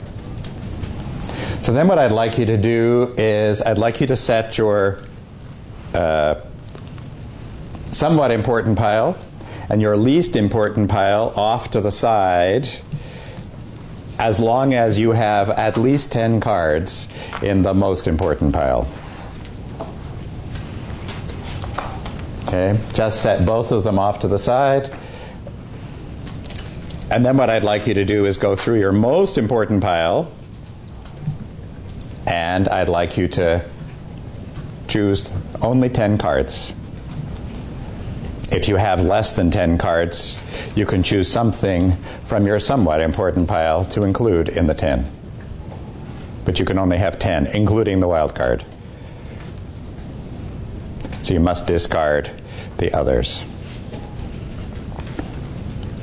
So then what I'd like you to do is I'd like you to set your somewhat important pile and your least important pile off to the side, as long as you have at least 10 cards in the most important pile. Okay, just set both of them off to the side. And then what I'd like you to do is go through your most important pile, and I'd like you to choose only 10 cards. If you have less than 10 cards, you can choose something from your somewhat important pile to include in the 10. But you can only have 10, including the wild card. So you must discard the others.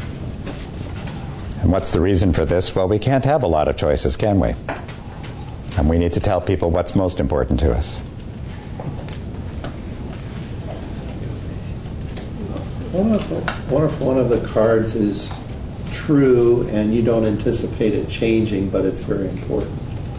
And what's the reason for this? Well, we can't have a lot of choices, can we? And we need to tell people what's most important to us. What if one of the cards is true and you don't anticipate it changing, but it's very important?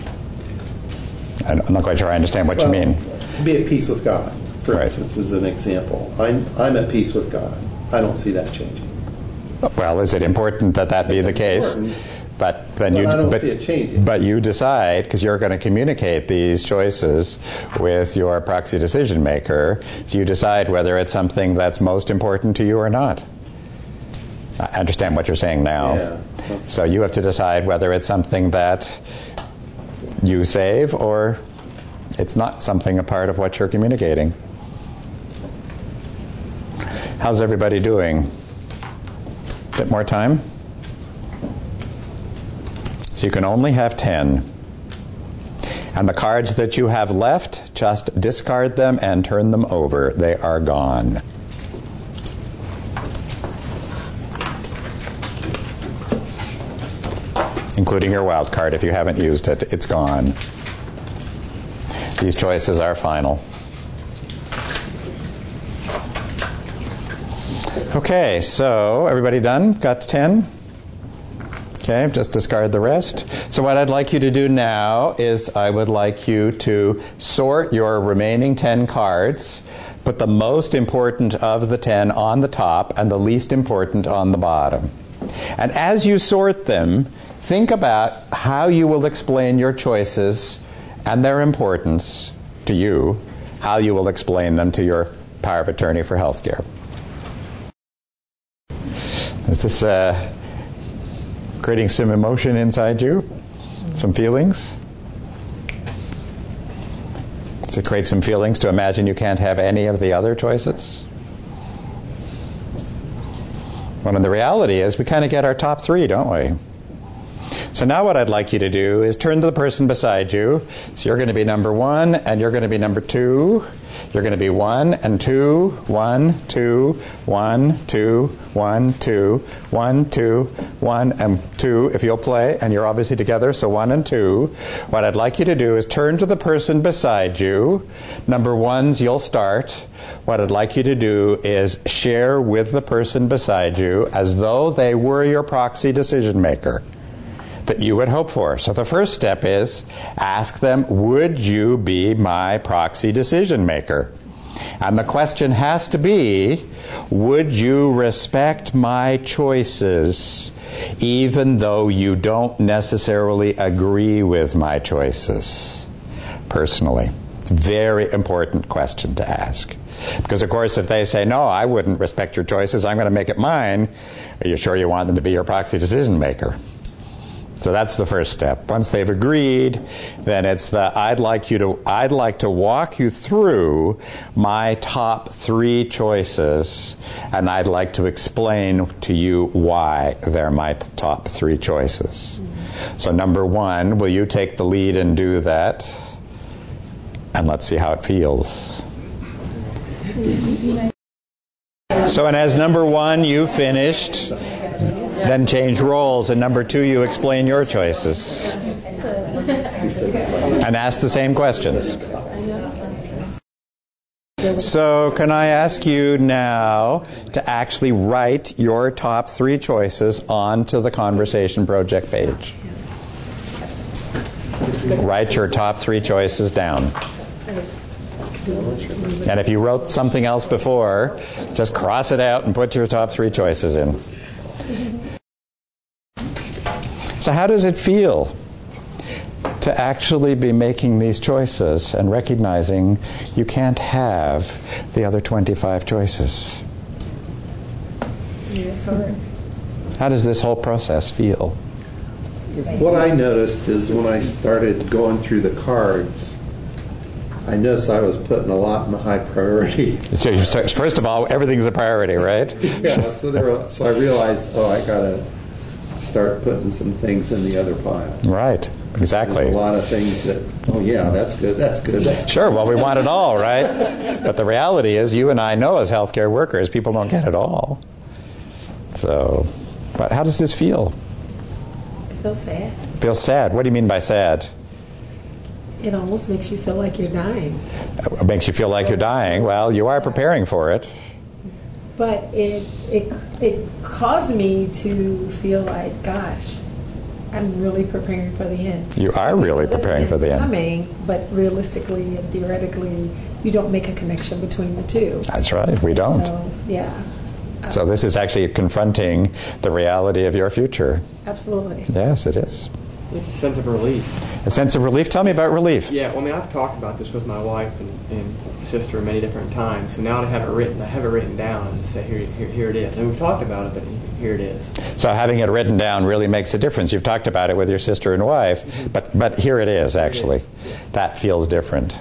I'm not quite sure I understand what you mean. To be at peace with God, for instance, is an example. I'm at peace with God. I don't see that changing. Well, is it important that be the case? But then I don't see it changing. But you decide, because you're going to communicate these choices with your proxy decision maker, so you decide whether it's something that's most important to you or not. I understand what you're saying now. Yeah. So you have to decide whether it's something that you save or it's not something a part of what you're communicating. How's everybody doing? Bit more time? So you can only have 10. And the cards that you have left, just discard them and turn them over. They are gone. Including your wild card. If you haven't used it, it's gone. These choices are final. Okay, so everybody done? Got 10? Okay, just discard the rest. So what I'd like you to do now is I would like you to sort your remaining 10 cards, put the most important of the 10 on the top and the least important on the bottom. And as you sort them, think about how you will explain your choices and their importance to you, how you will explain them to your power of attorney for healthcare. Is this creating some emotion inside you? Some feelings? Does it create some feelings to imagine you can't have any of the other choices? Well, and the reality is we kind of get our top 3, don't we? So now what I'd like you to do is turn to the person beside you. So you're going to be number 1 and you're going to be number 2. You're going to be 1 and 2, 1, 2, 1, 2, 1, 2, 1, 2, 1, and 2 if you'll play, and you're obviously together, so 1 and 2. What I'd like you to do is turn to the person beside you. Number 1s, you'll start. What I'd like you to do is share with the person beside you as though they were your proxy decision maker that you would hope for. So the first step is ask them, would you be my proxy decision maker? And the question has to be, would you respect my choices even though you don't necessarily agree with my choices personally? Very important question to ask. Because, of course, if they say, no, I wouldn't respect your choices, I'm going to make it mine, are you sure you want them to be your proxy decision maker? So that's the first step. Once they've agreed, then it's the I'd like to walk you through my top 3 choices, and I'd like to explain to you why they're my top 3 choices. So number 1, will you take the lead and do that? And let's see how it feels. So, and as number 1, you finished, then change roles, and number 2, you explain your choices. And ask the same questions. So, can I ask you now to actually write your top 3 choices onto the Conversation Project page? Write your top 3 choices down. And if you wrote something else before, just cross it out and put your top 3 choices in. So how does it feel to actually be making these choices and recognizing you can't have the other 25 choices? Yeah, it's hard. How does this whole process feel? What I noticed is when I started going through the cards, I noticed I was putting a lot in the high priority. So you start, first of all, everything's a priority, right? Yeah, so I realized, I got to start putting some things in the other pile. Right, exactly. There's a lot of things that, that's good, that's good, that's good. Sure, well, we want it all, right? But the reality is, you and I know as healthcare workers, people don't get it all. So, but how does this feel? It feels sad. Feels sad. What do you mean by sad? It almost makes you feel like you're dying. It makes you feel like you're dying. Well, you are preparing for it. But it caused me to feel like, gosh, I'm really preparing for the end. You are really preparing for the It's end. coming, but realistically and theoretically, you don't make a connection between the two. That's right, we don't. So, yeah. So this is actually confronting the reality of your future. Absolutely. Yes, it is. With a sense of relief. A sense of relief? Tell me about relief. Yeah, well, I mean, I've talked about this with my wife and sister many different times. So now I have it written down and say, here it is. And we've talked about it, but here it is. So having it written down really makes a difference. You've talked about it with your sister and wife, but here it is, actually. That feels different.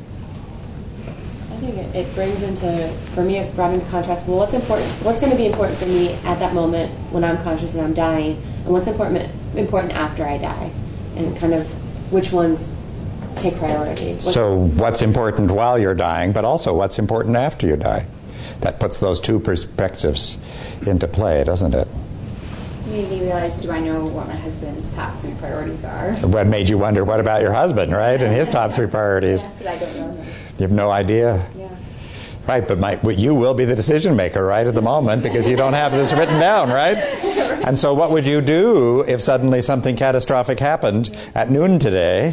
I think it brings into, for me, it brought into contrast, well, what's going to be important for me at that moment when I'm conscious and I'm dying, and what's important after I die, and kind of which ones take priority. So what's important while you're dying, but also what's important after you die. That puts those two perspectives into play, doesn't it? Made me realize, do I know what my husband's top 3 priorities are? What made you wonder, what about your husband, right? And his top 3 priorities? Yeah, but I don't know them. You have no idea. Yeah. Right, but you will be the decision maker right at the moment because you don't have this written down, right? And so what would you do if suddenly something catastrophic happened at noon today?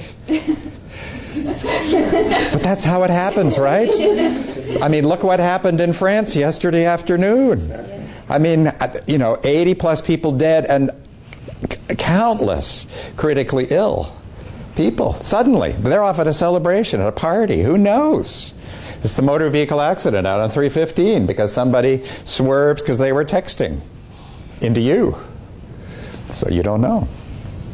But that's how it happens, right? I mean, look what happened in France yesterday afternoon. I mean, 80 plus people dead and countless critically ill people. Suddenly, they're off at a celebration, at a party. Who knows? It's the motor vehicle accident out on 315 because somebody swerved because they were texting into you. So you don't know.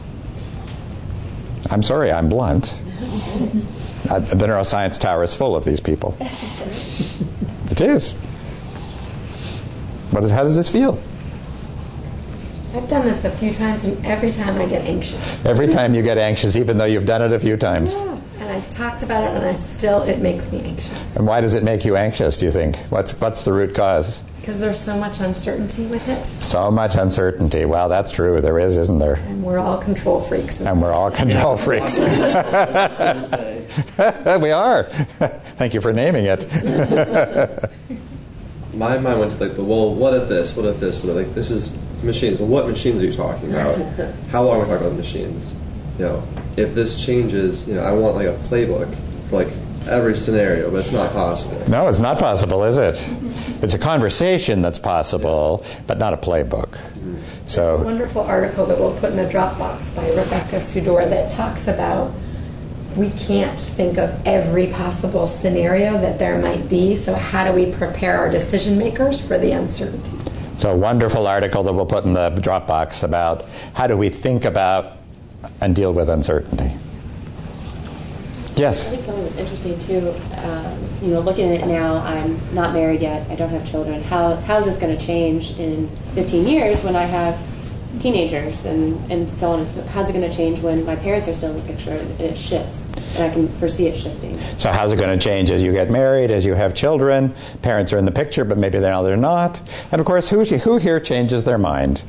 I'm sorry, I'm blunt. The neuroscience tower is full of these people. It is. How does this feel? I've done this a few times, and every time I get anxious. Every time you get anxious, even though you've done it a few times. Yeah, and I've talked about it, and it makes me anxious. And why does it make you anxious, do you think? What's the root cause? Because there's so much uncertainty with it. So much uncertainty. Well, that's true. There is, isn't there? And we're all control freaks. And we're all control freaks. We are. Thank you for naming it. My mind went to what if this, but this is machines. Well, what machines are you talking about? How long are we talking about the machines? If this changes, I want a playbook for every scenario, but it's not possible. No, it's not possible, is it? It's a conversation that's possible, but not a playbook. So, a wonderful article that we'll put in the Dropbox by Rebecca Sudor that talks about we can't think of every possible scenario that there might be, so how do we prepare our decision makers for the uncertainty? So a wonderful article that we'll put in the Dropbox about how do we think about and deal with uncertainty. Yes? I think something that's interesting too, looking at it now, I'm not married yet, I don't have children. How is this going to change in 15 years when I have teenagers and so on and so forth? How's it going to change when my parents are still in the picture and it shifts and I can foresee it shifting? So how's it going to change as you get married, as you have children? Parents are in the picture, but maybe they're not. And of course, who here changes their mind?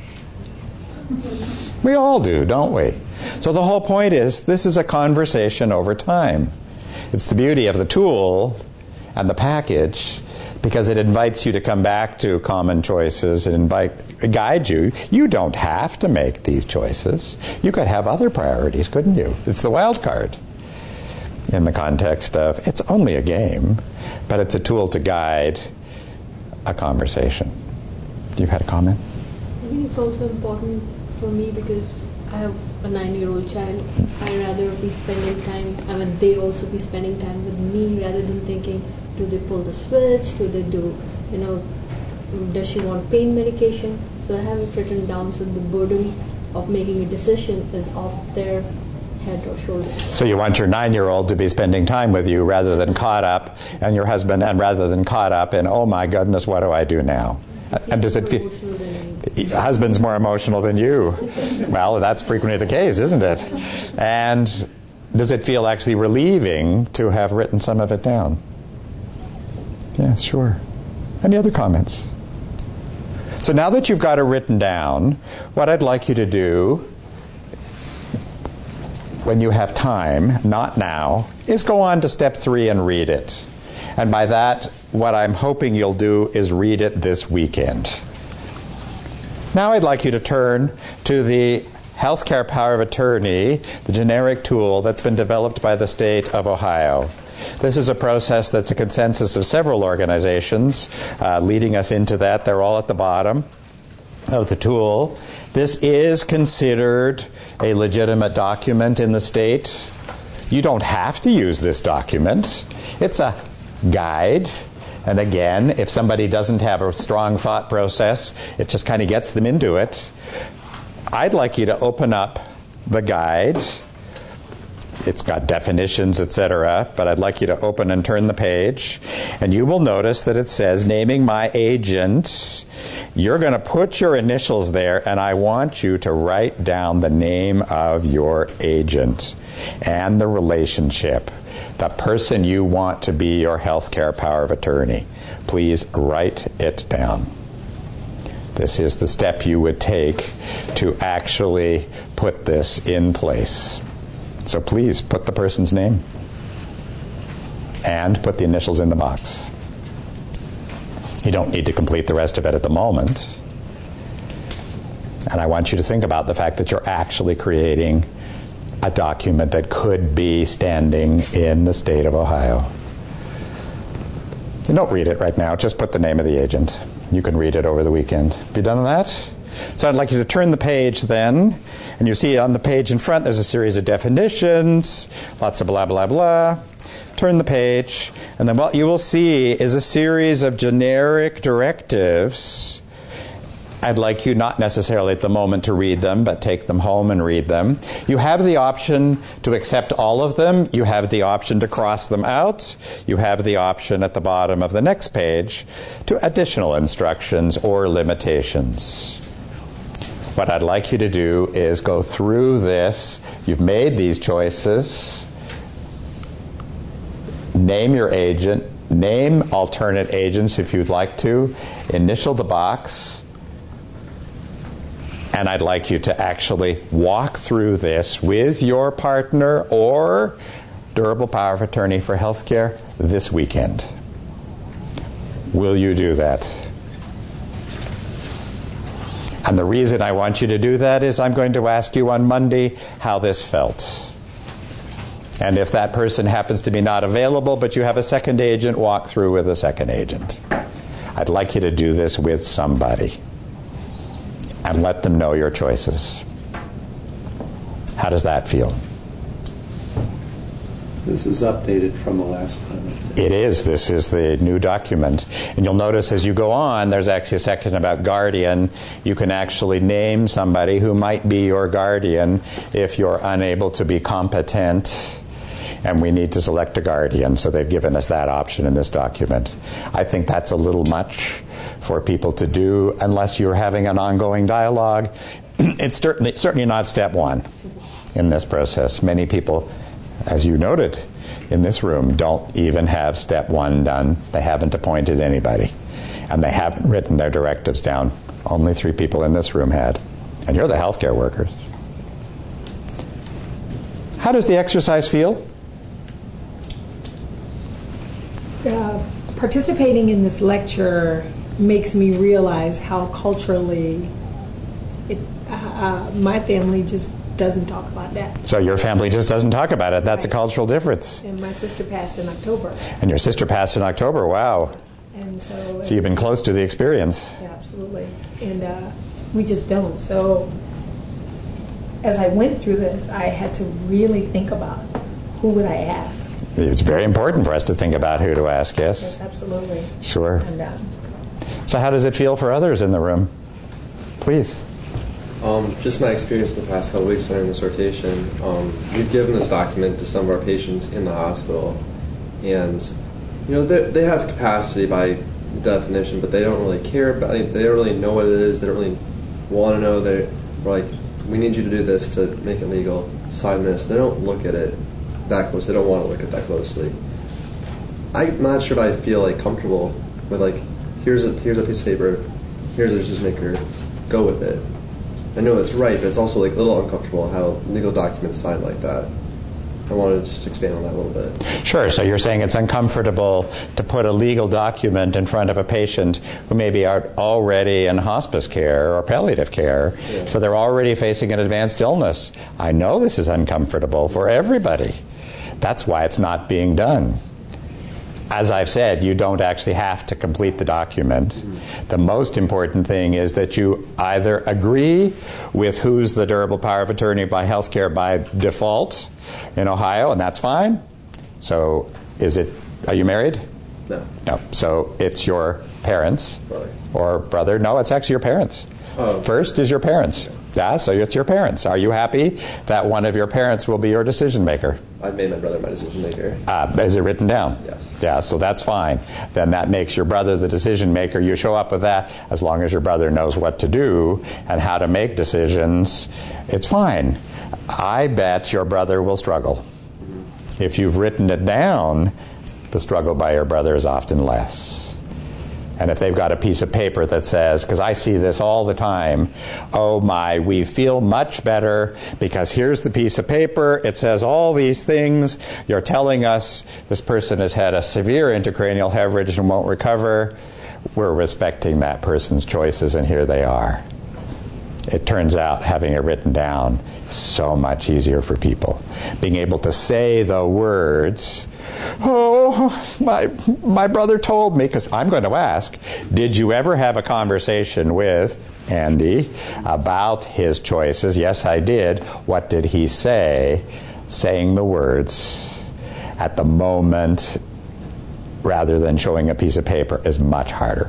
We all do, don't we? So the whole point is this is a conversation over time. It's the beauty of the tool and the package because it invites you to come back to common choices and guide you. You don't have to make these choices. You could have other priorities, couldn't you? It's the wild card in the context of it's only a game, but it's a tool to guide a conversation. You had a comment? I think it's also important for me because I have a 9-year-old child. I'd rather be spending time, they also be spending time with me rather than thinking, do they pull the switch? Do they do, does she want pain medication? So I have it written down so the burden of making a decision is off their head or shoulders. So you want your 9-year-old to be spending time with you rather than caught up, and your husband, and rather than caught up in, oh my goodness, what do I do now? And does it feel... Husband's more emotional than you. Well, that's frequently the case, isn't it? And does it feel actually relieving to have written some of it down? Yeah, sure. Any other comments? So now that you've got it written down, what I'd like you to do when you have time, not now, is go on to step 3 and read it. And by that, what I'm hoping you'll do is read it this weekend. Now I'd like you to turn to the Healthcare Power of Attorney, the generic tool that's been developed by the state of Ohio. This is a process that's a consensus of several organizations leading us into that. They're all at the bottom of the tool. This is considered a legitimate document in the state. You don't have to use this document. It's a guide. And again, if somebody doesn't have a strong thought process, it just kind of gets them into it. I'd like you to open up the guide. It's got definitions, etc., but I'd like you to open and turn the page. And you will notice that it says, naming my agent. You're going to put your initials there, and I want you to write down the name of your agent and the relationship, the person you want to be your healthcare power of attorney. Please write it down. This is the step you would take to actually put this in place. So please put the person's name and put the initials in the box. You don't need to complete the rest of it at the moment. And I want you to think about the fact that you're actually creating a document that could be standing in the state of Ohio. You don't read it right now. Just put the name of the agent. You can read it over the weekend. Have you done that? So I'd like you to turn the page then, and you see on the page in front there's a series of definitions, lots of blah, blah, blah. Turn the page, and then what you will see is a series of generic directives. I'd like you not necessarily at the moment to read them, but take them home and read them. You have the option to accept all of them. You have the option to cross them out. You have the option at the bottom of the next page to additional instructions or limitations. What I'd like you to do is go through this. You've made these choices. Name your agent. Name alternate agents if you'd like to. Initial the box. And I'd like you to actually walk through this with your partner or durable power of attorney for healthcare this weekend. Will you do that? And the reason I want you to do that is I'm going to ask you on Monday how this felt. And if that person happens to be not available, but you have a second agent, walk through with a second agent. I'd like you to do this with somebody and let them know your choices. How does that feel? This is updated from the last time. It is. This is the new document. And you'll notice as you go on, there's actually a section about guardian. You can actually name somebody who might be your guardian if you're unable to be competent and we need to select a guardian. So they've given us that option in this document. I think that's a little much for people to do unless you're having an ongoing dialogue. It's certainly not step 1 in this process. Many people, as you noted in this room, don't even have step 1 done. They haven't appointed anybody. And they haven't written their directives down. Only 3 people in this room had. And you're the healthcare workers. How does the exercise feel? Participating in this lecture makes me realize how culturally my family just doesn't talk about that. So your family just doesn't talk about it. That's right. A cultural difference. And my sister passed in October. And your sister passed in October. Wow. And so you've been close to the experience. Yeah, absolutely. And we just don't. So as I went through this, I had to really think about who would I ask. It's very important for us to think about who to ask, yes? Yes, absolutely. Sure. And, so how does it feel for others in the room? Please. Just my experience the past couple weeks during this rotation. We've given this document to some of our patients in the hospital, and they have capacity by definition, but they don't really care about it. They don't really know what it is. They don't really want to know. We're like, we need you to do this to make it legal. Sign this. They don't look at it that close. They don't want to look at that closely. I'm not sure if I feel comfortable with here's a piece of paper, here's a decision maker, go with it. I know it's right, but it's also like a little uncomfortable how legal documents sign like that. I wanted to just expand on that a little bit. Sure. So you're saying it's uncomfortable to put a legal document in front of a patient who maybe are already in hospice care or palliative care, so they're already facing an advanced illness. I know this is uncomfortable for everybody. That's why it's not being done. As I've said, you don't actually have to complete the document. The most important thing is that you either agree with who's the durable power of attorney by healthcare by default in Ohio, and that's fine. So are you married? No. No. So it's your parents. Or brother. No, it's actually your parents. First is your parents. Yeah, so it's your parents. Are you happy that one of your parents will be your decision maker? I've made my brother my decision maker. Is it written down? Yes. Yeah, so that's fine. Then that makes your brother the decision maker. You show up with that as long as your brother knows what to do and how to make decisions. It's fine. I bet your brother will struggle. If you've written it down, the struggle by your brother is often less. And if they've got a piece of paper that says, because I see this all the time, oh my, we feel much better because here's the piece of paper, it says all these things, you're telling us this person has had a severe intracranial hemorrhage and won't recover, we're respecting that person's choices and here they are. It turns out having it written down is so much easier for people. Being able to say the words, oh, my brother told me, because I'm going to ask, did you ever have a conversation with Andy about his choices? Yes, I did. What did he say? Saying the words at the moment rather than showing a piece of paper is much harder.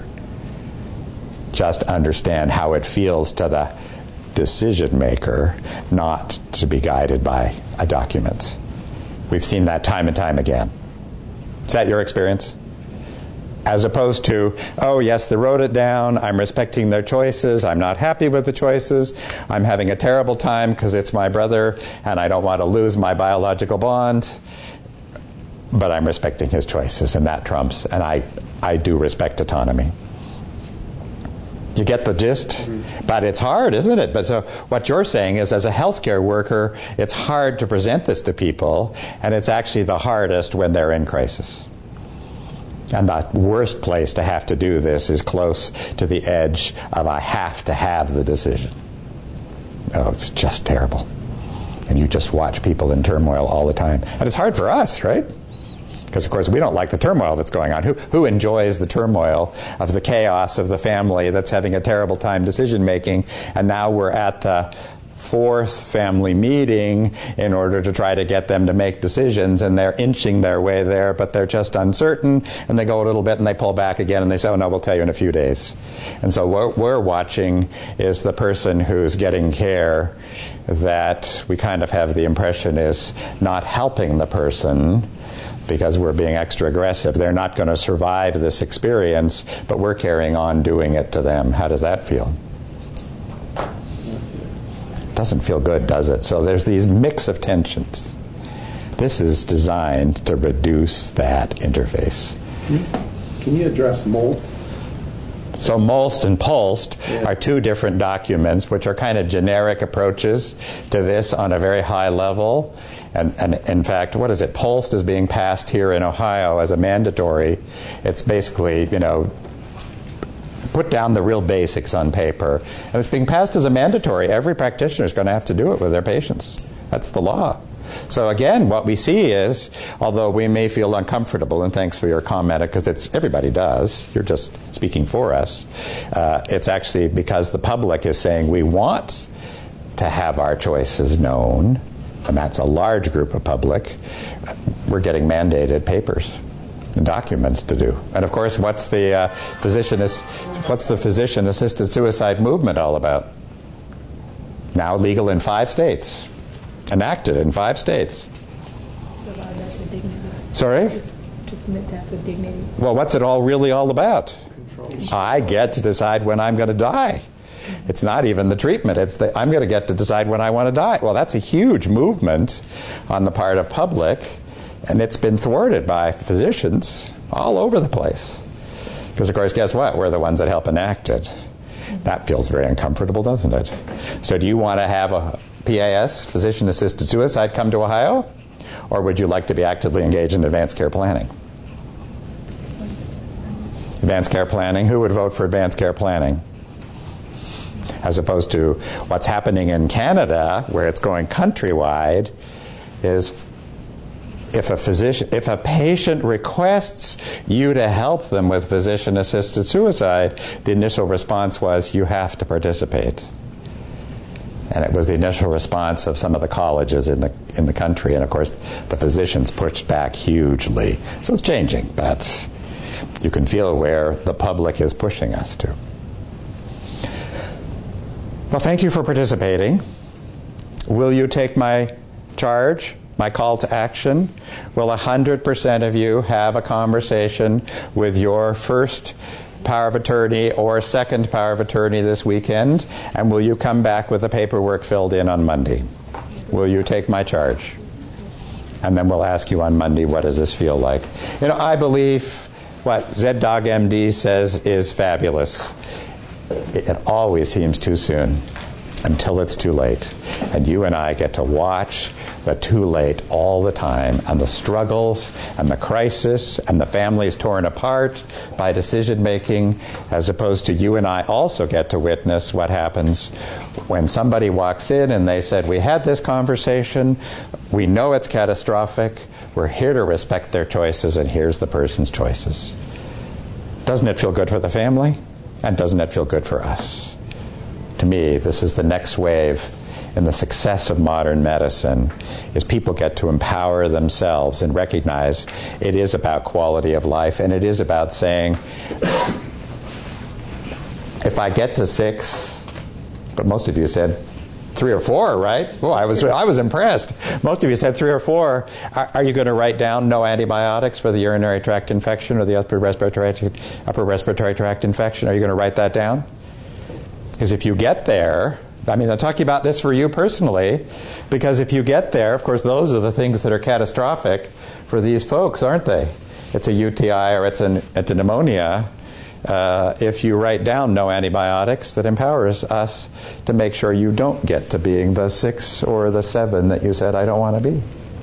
Just understand how it feels to the decision maker not to be guided by a document. We've seen that time and time again. Is that your experience? As opposed to, oh yes, they wrote it down, I'm respecting their choices, I'm not happy with the choices, I'm having a terrible time because it's my brother and I don't want to lose my biological bond, but I'm respecting his choices and that trumps, and I do respect autonomy. You get the gist? But it's hard, isn't it? But so what you're saying is, as a healthcare worker, it's hard to present this to people, and it's actually the hardest when they're in crisis. And the worst place to have to do this is close to the edge of I have to have the decision. Oh, it's just terrible. And you just watch people in turmoil all the time. And it's hard for us, right? Because, of course, we don't like the turmoil that's going on. Who enjoys the turmoil of the chaos of the family that's having a terrible time decision-making? And now we're at the fourth family meeting in order to try to get them to make decisions, and they're inching their way there, but they're just uncertain, and they go a little bit, and they pull back again, and they say, oh, no, we'll tell you in a few days. And so what we're watching is the person who's getting care that we kind of have the impression is not helping the person, because we're being extra aggressive. They're not going to survive this experience, but we're carrying on doing it to them. How does that feel? Doesn't feel good, does it? So there's these mix of tensions. This is designed to reduce that interface. Can you address MOLST? So MOLST and POLST are two different documents which are kind of generic approaches to this on a very high level. And in fact, what is it? POLST is being passed here in Ohio as a mandatory. It's basically, put down the real basics on paper. And it's being passed as a mandatory. Every practitioner is going to have to do it with their patients. That's the law. So again, what we see is, although we may feel uncomfortable, and thanks for your comment, because everybody does, you're just speaking for us, it's actually because the public is saying we want to have our choices known, and that's a large group of public, we're getting mandated papers and documents to do. And of course, what's the physician-assisted suicide movement all about? Now legal in 5 states. Enacted in 5 states. Sorry? To permit death with dignity. Well, what's it really all about? I get to decide when I'm going to die. It's not even the treatment. It's I'm going to get to decide when I want to die. Well, that's a huge movement on the part of public, and it's been thwarted by physicians all over the place. Because, of course, guess what? We're the ones that help enact it. That feels very uncomfortable, doesn't it? So do you want to have a PAS, physician-assisted suicide, come to Ohio? Or would you like to be actively engaged in advanced care planning? Advanced care planning? Who would vote for advanced care planning? As opposed to what's happening in Canada, where it's going countrywide, is if a patient requests you to help them with physician-assisted suicide, the initial response was, you have to participate. And it was the initial response of some of the colleges in the country, and of course the physicians pushed back hugely. So it's changing, but you can feel where the public is pushing us to. Well, thank you for participating. Will you take my charge, my call to action? Will 100% of you have a conversation with your first power of attorney or second power of attorney this weekend? And will you come back with the paperwork filled in on Monday? Will you take my charge? And then we'll ask you on Monday, what does this feel like? You know, I believe what ZDogg MD says is fabulous. It always seems too soon until it's too late. And you and I get to watch the too late all the time, and the struggles and the crisis and the families torn apart by decision making, as opposed to you and I also get to witness what happens when somebody walks in and they said, we had this conversation, we know it's catastrophic, we're here to respect their choices, and here's the person's choices. Doesn't it feel good for the family? And doesn't it feel good for us? To me, this is the next wave in the success of modern medicine, is people get to empower themselves and recognize it is about quality of life, and it is about saying, if I get to 6, but most of you said 3 or 4, right? Oh, I was impressed. Most of you said 3 or 4. Are you going to write down no antibiotics for the urinary tract infection or the upper respiratory tract infection? Are you going to write that down? Because if you get there, I mean, I'm talking about this for you personally, because if you get there, of course, those are the things that are catastrophic for these folks, aren't they? It's a UTI or it's a pneumonia. If you write down no antibiotics, that empowers us to make sure you don't get to being the 6 or the 7 that you said, I don't want to be.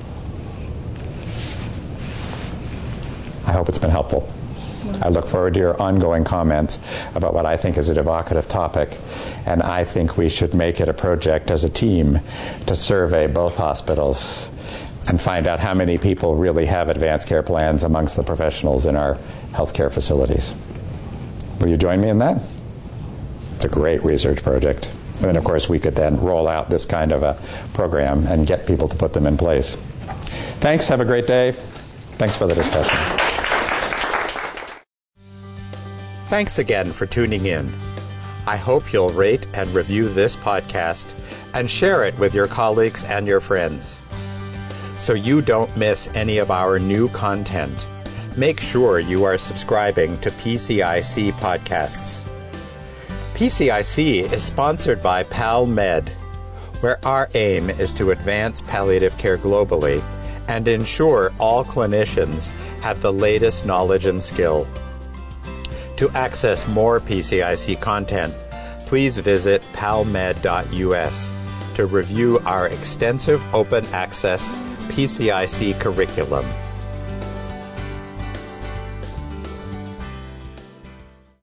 I hope it's been helpful. I look forward to your ongoing comments about what I think is an evocative topic, and I think we should make it a project as a team to survey both hospitals and find out how many people really have advanced care plans amongst the professionals in our healthcare facilities. Will you join me in that? It's a great research project. And then, of course, we could then roll out this kind of a program and get people to put them in place. Thanks. Have a great day. Thanks for the discussion. Thanks again for tuning in. I hope you'll rate and review this podcast and share it with your colleagues and your friends. So you don't miss any of our new content, make sure you are subscribing to PCIC podcasts. PCIC is sponsored by PalMed, where our aim is to advance palliative care globally and ensure all clinicians have the latest knowledge and skill. To access more PCIC content, please visit palmed.us to review our extensive open access PCIC curriculum.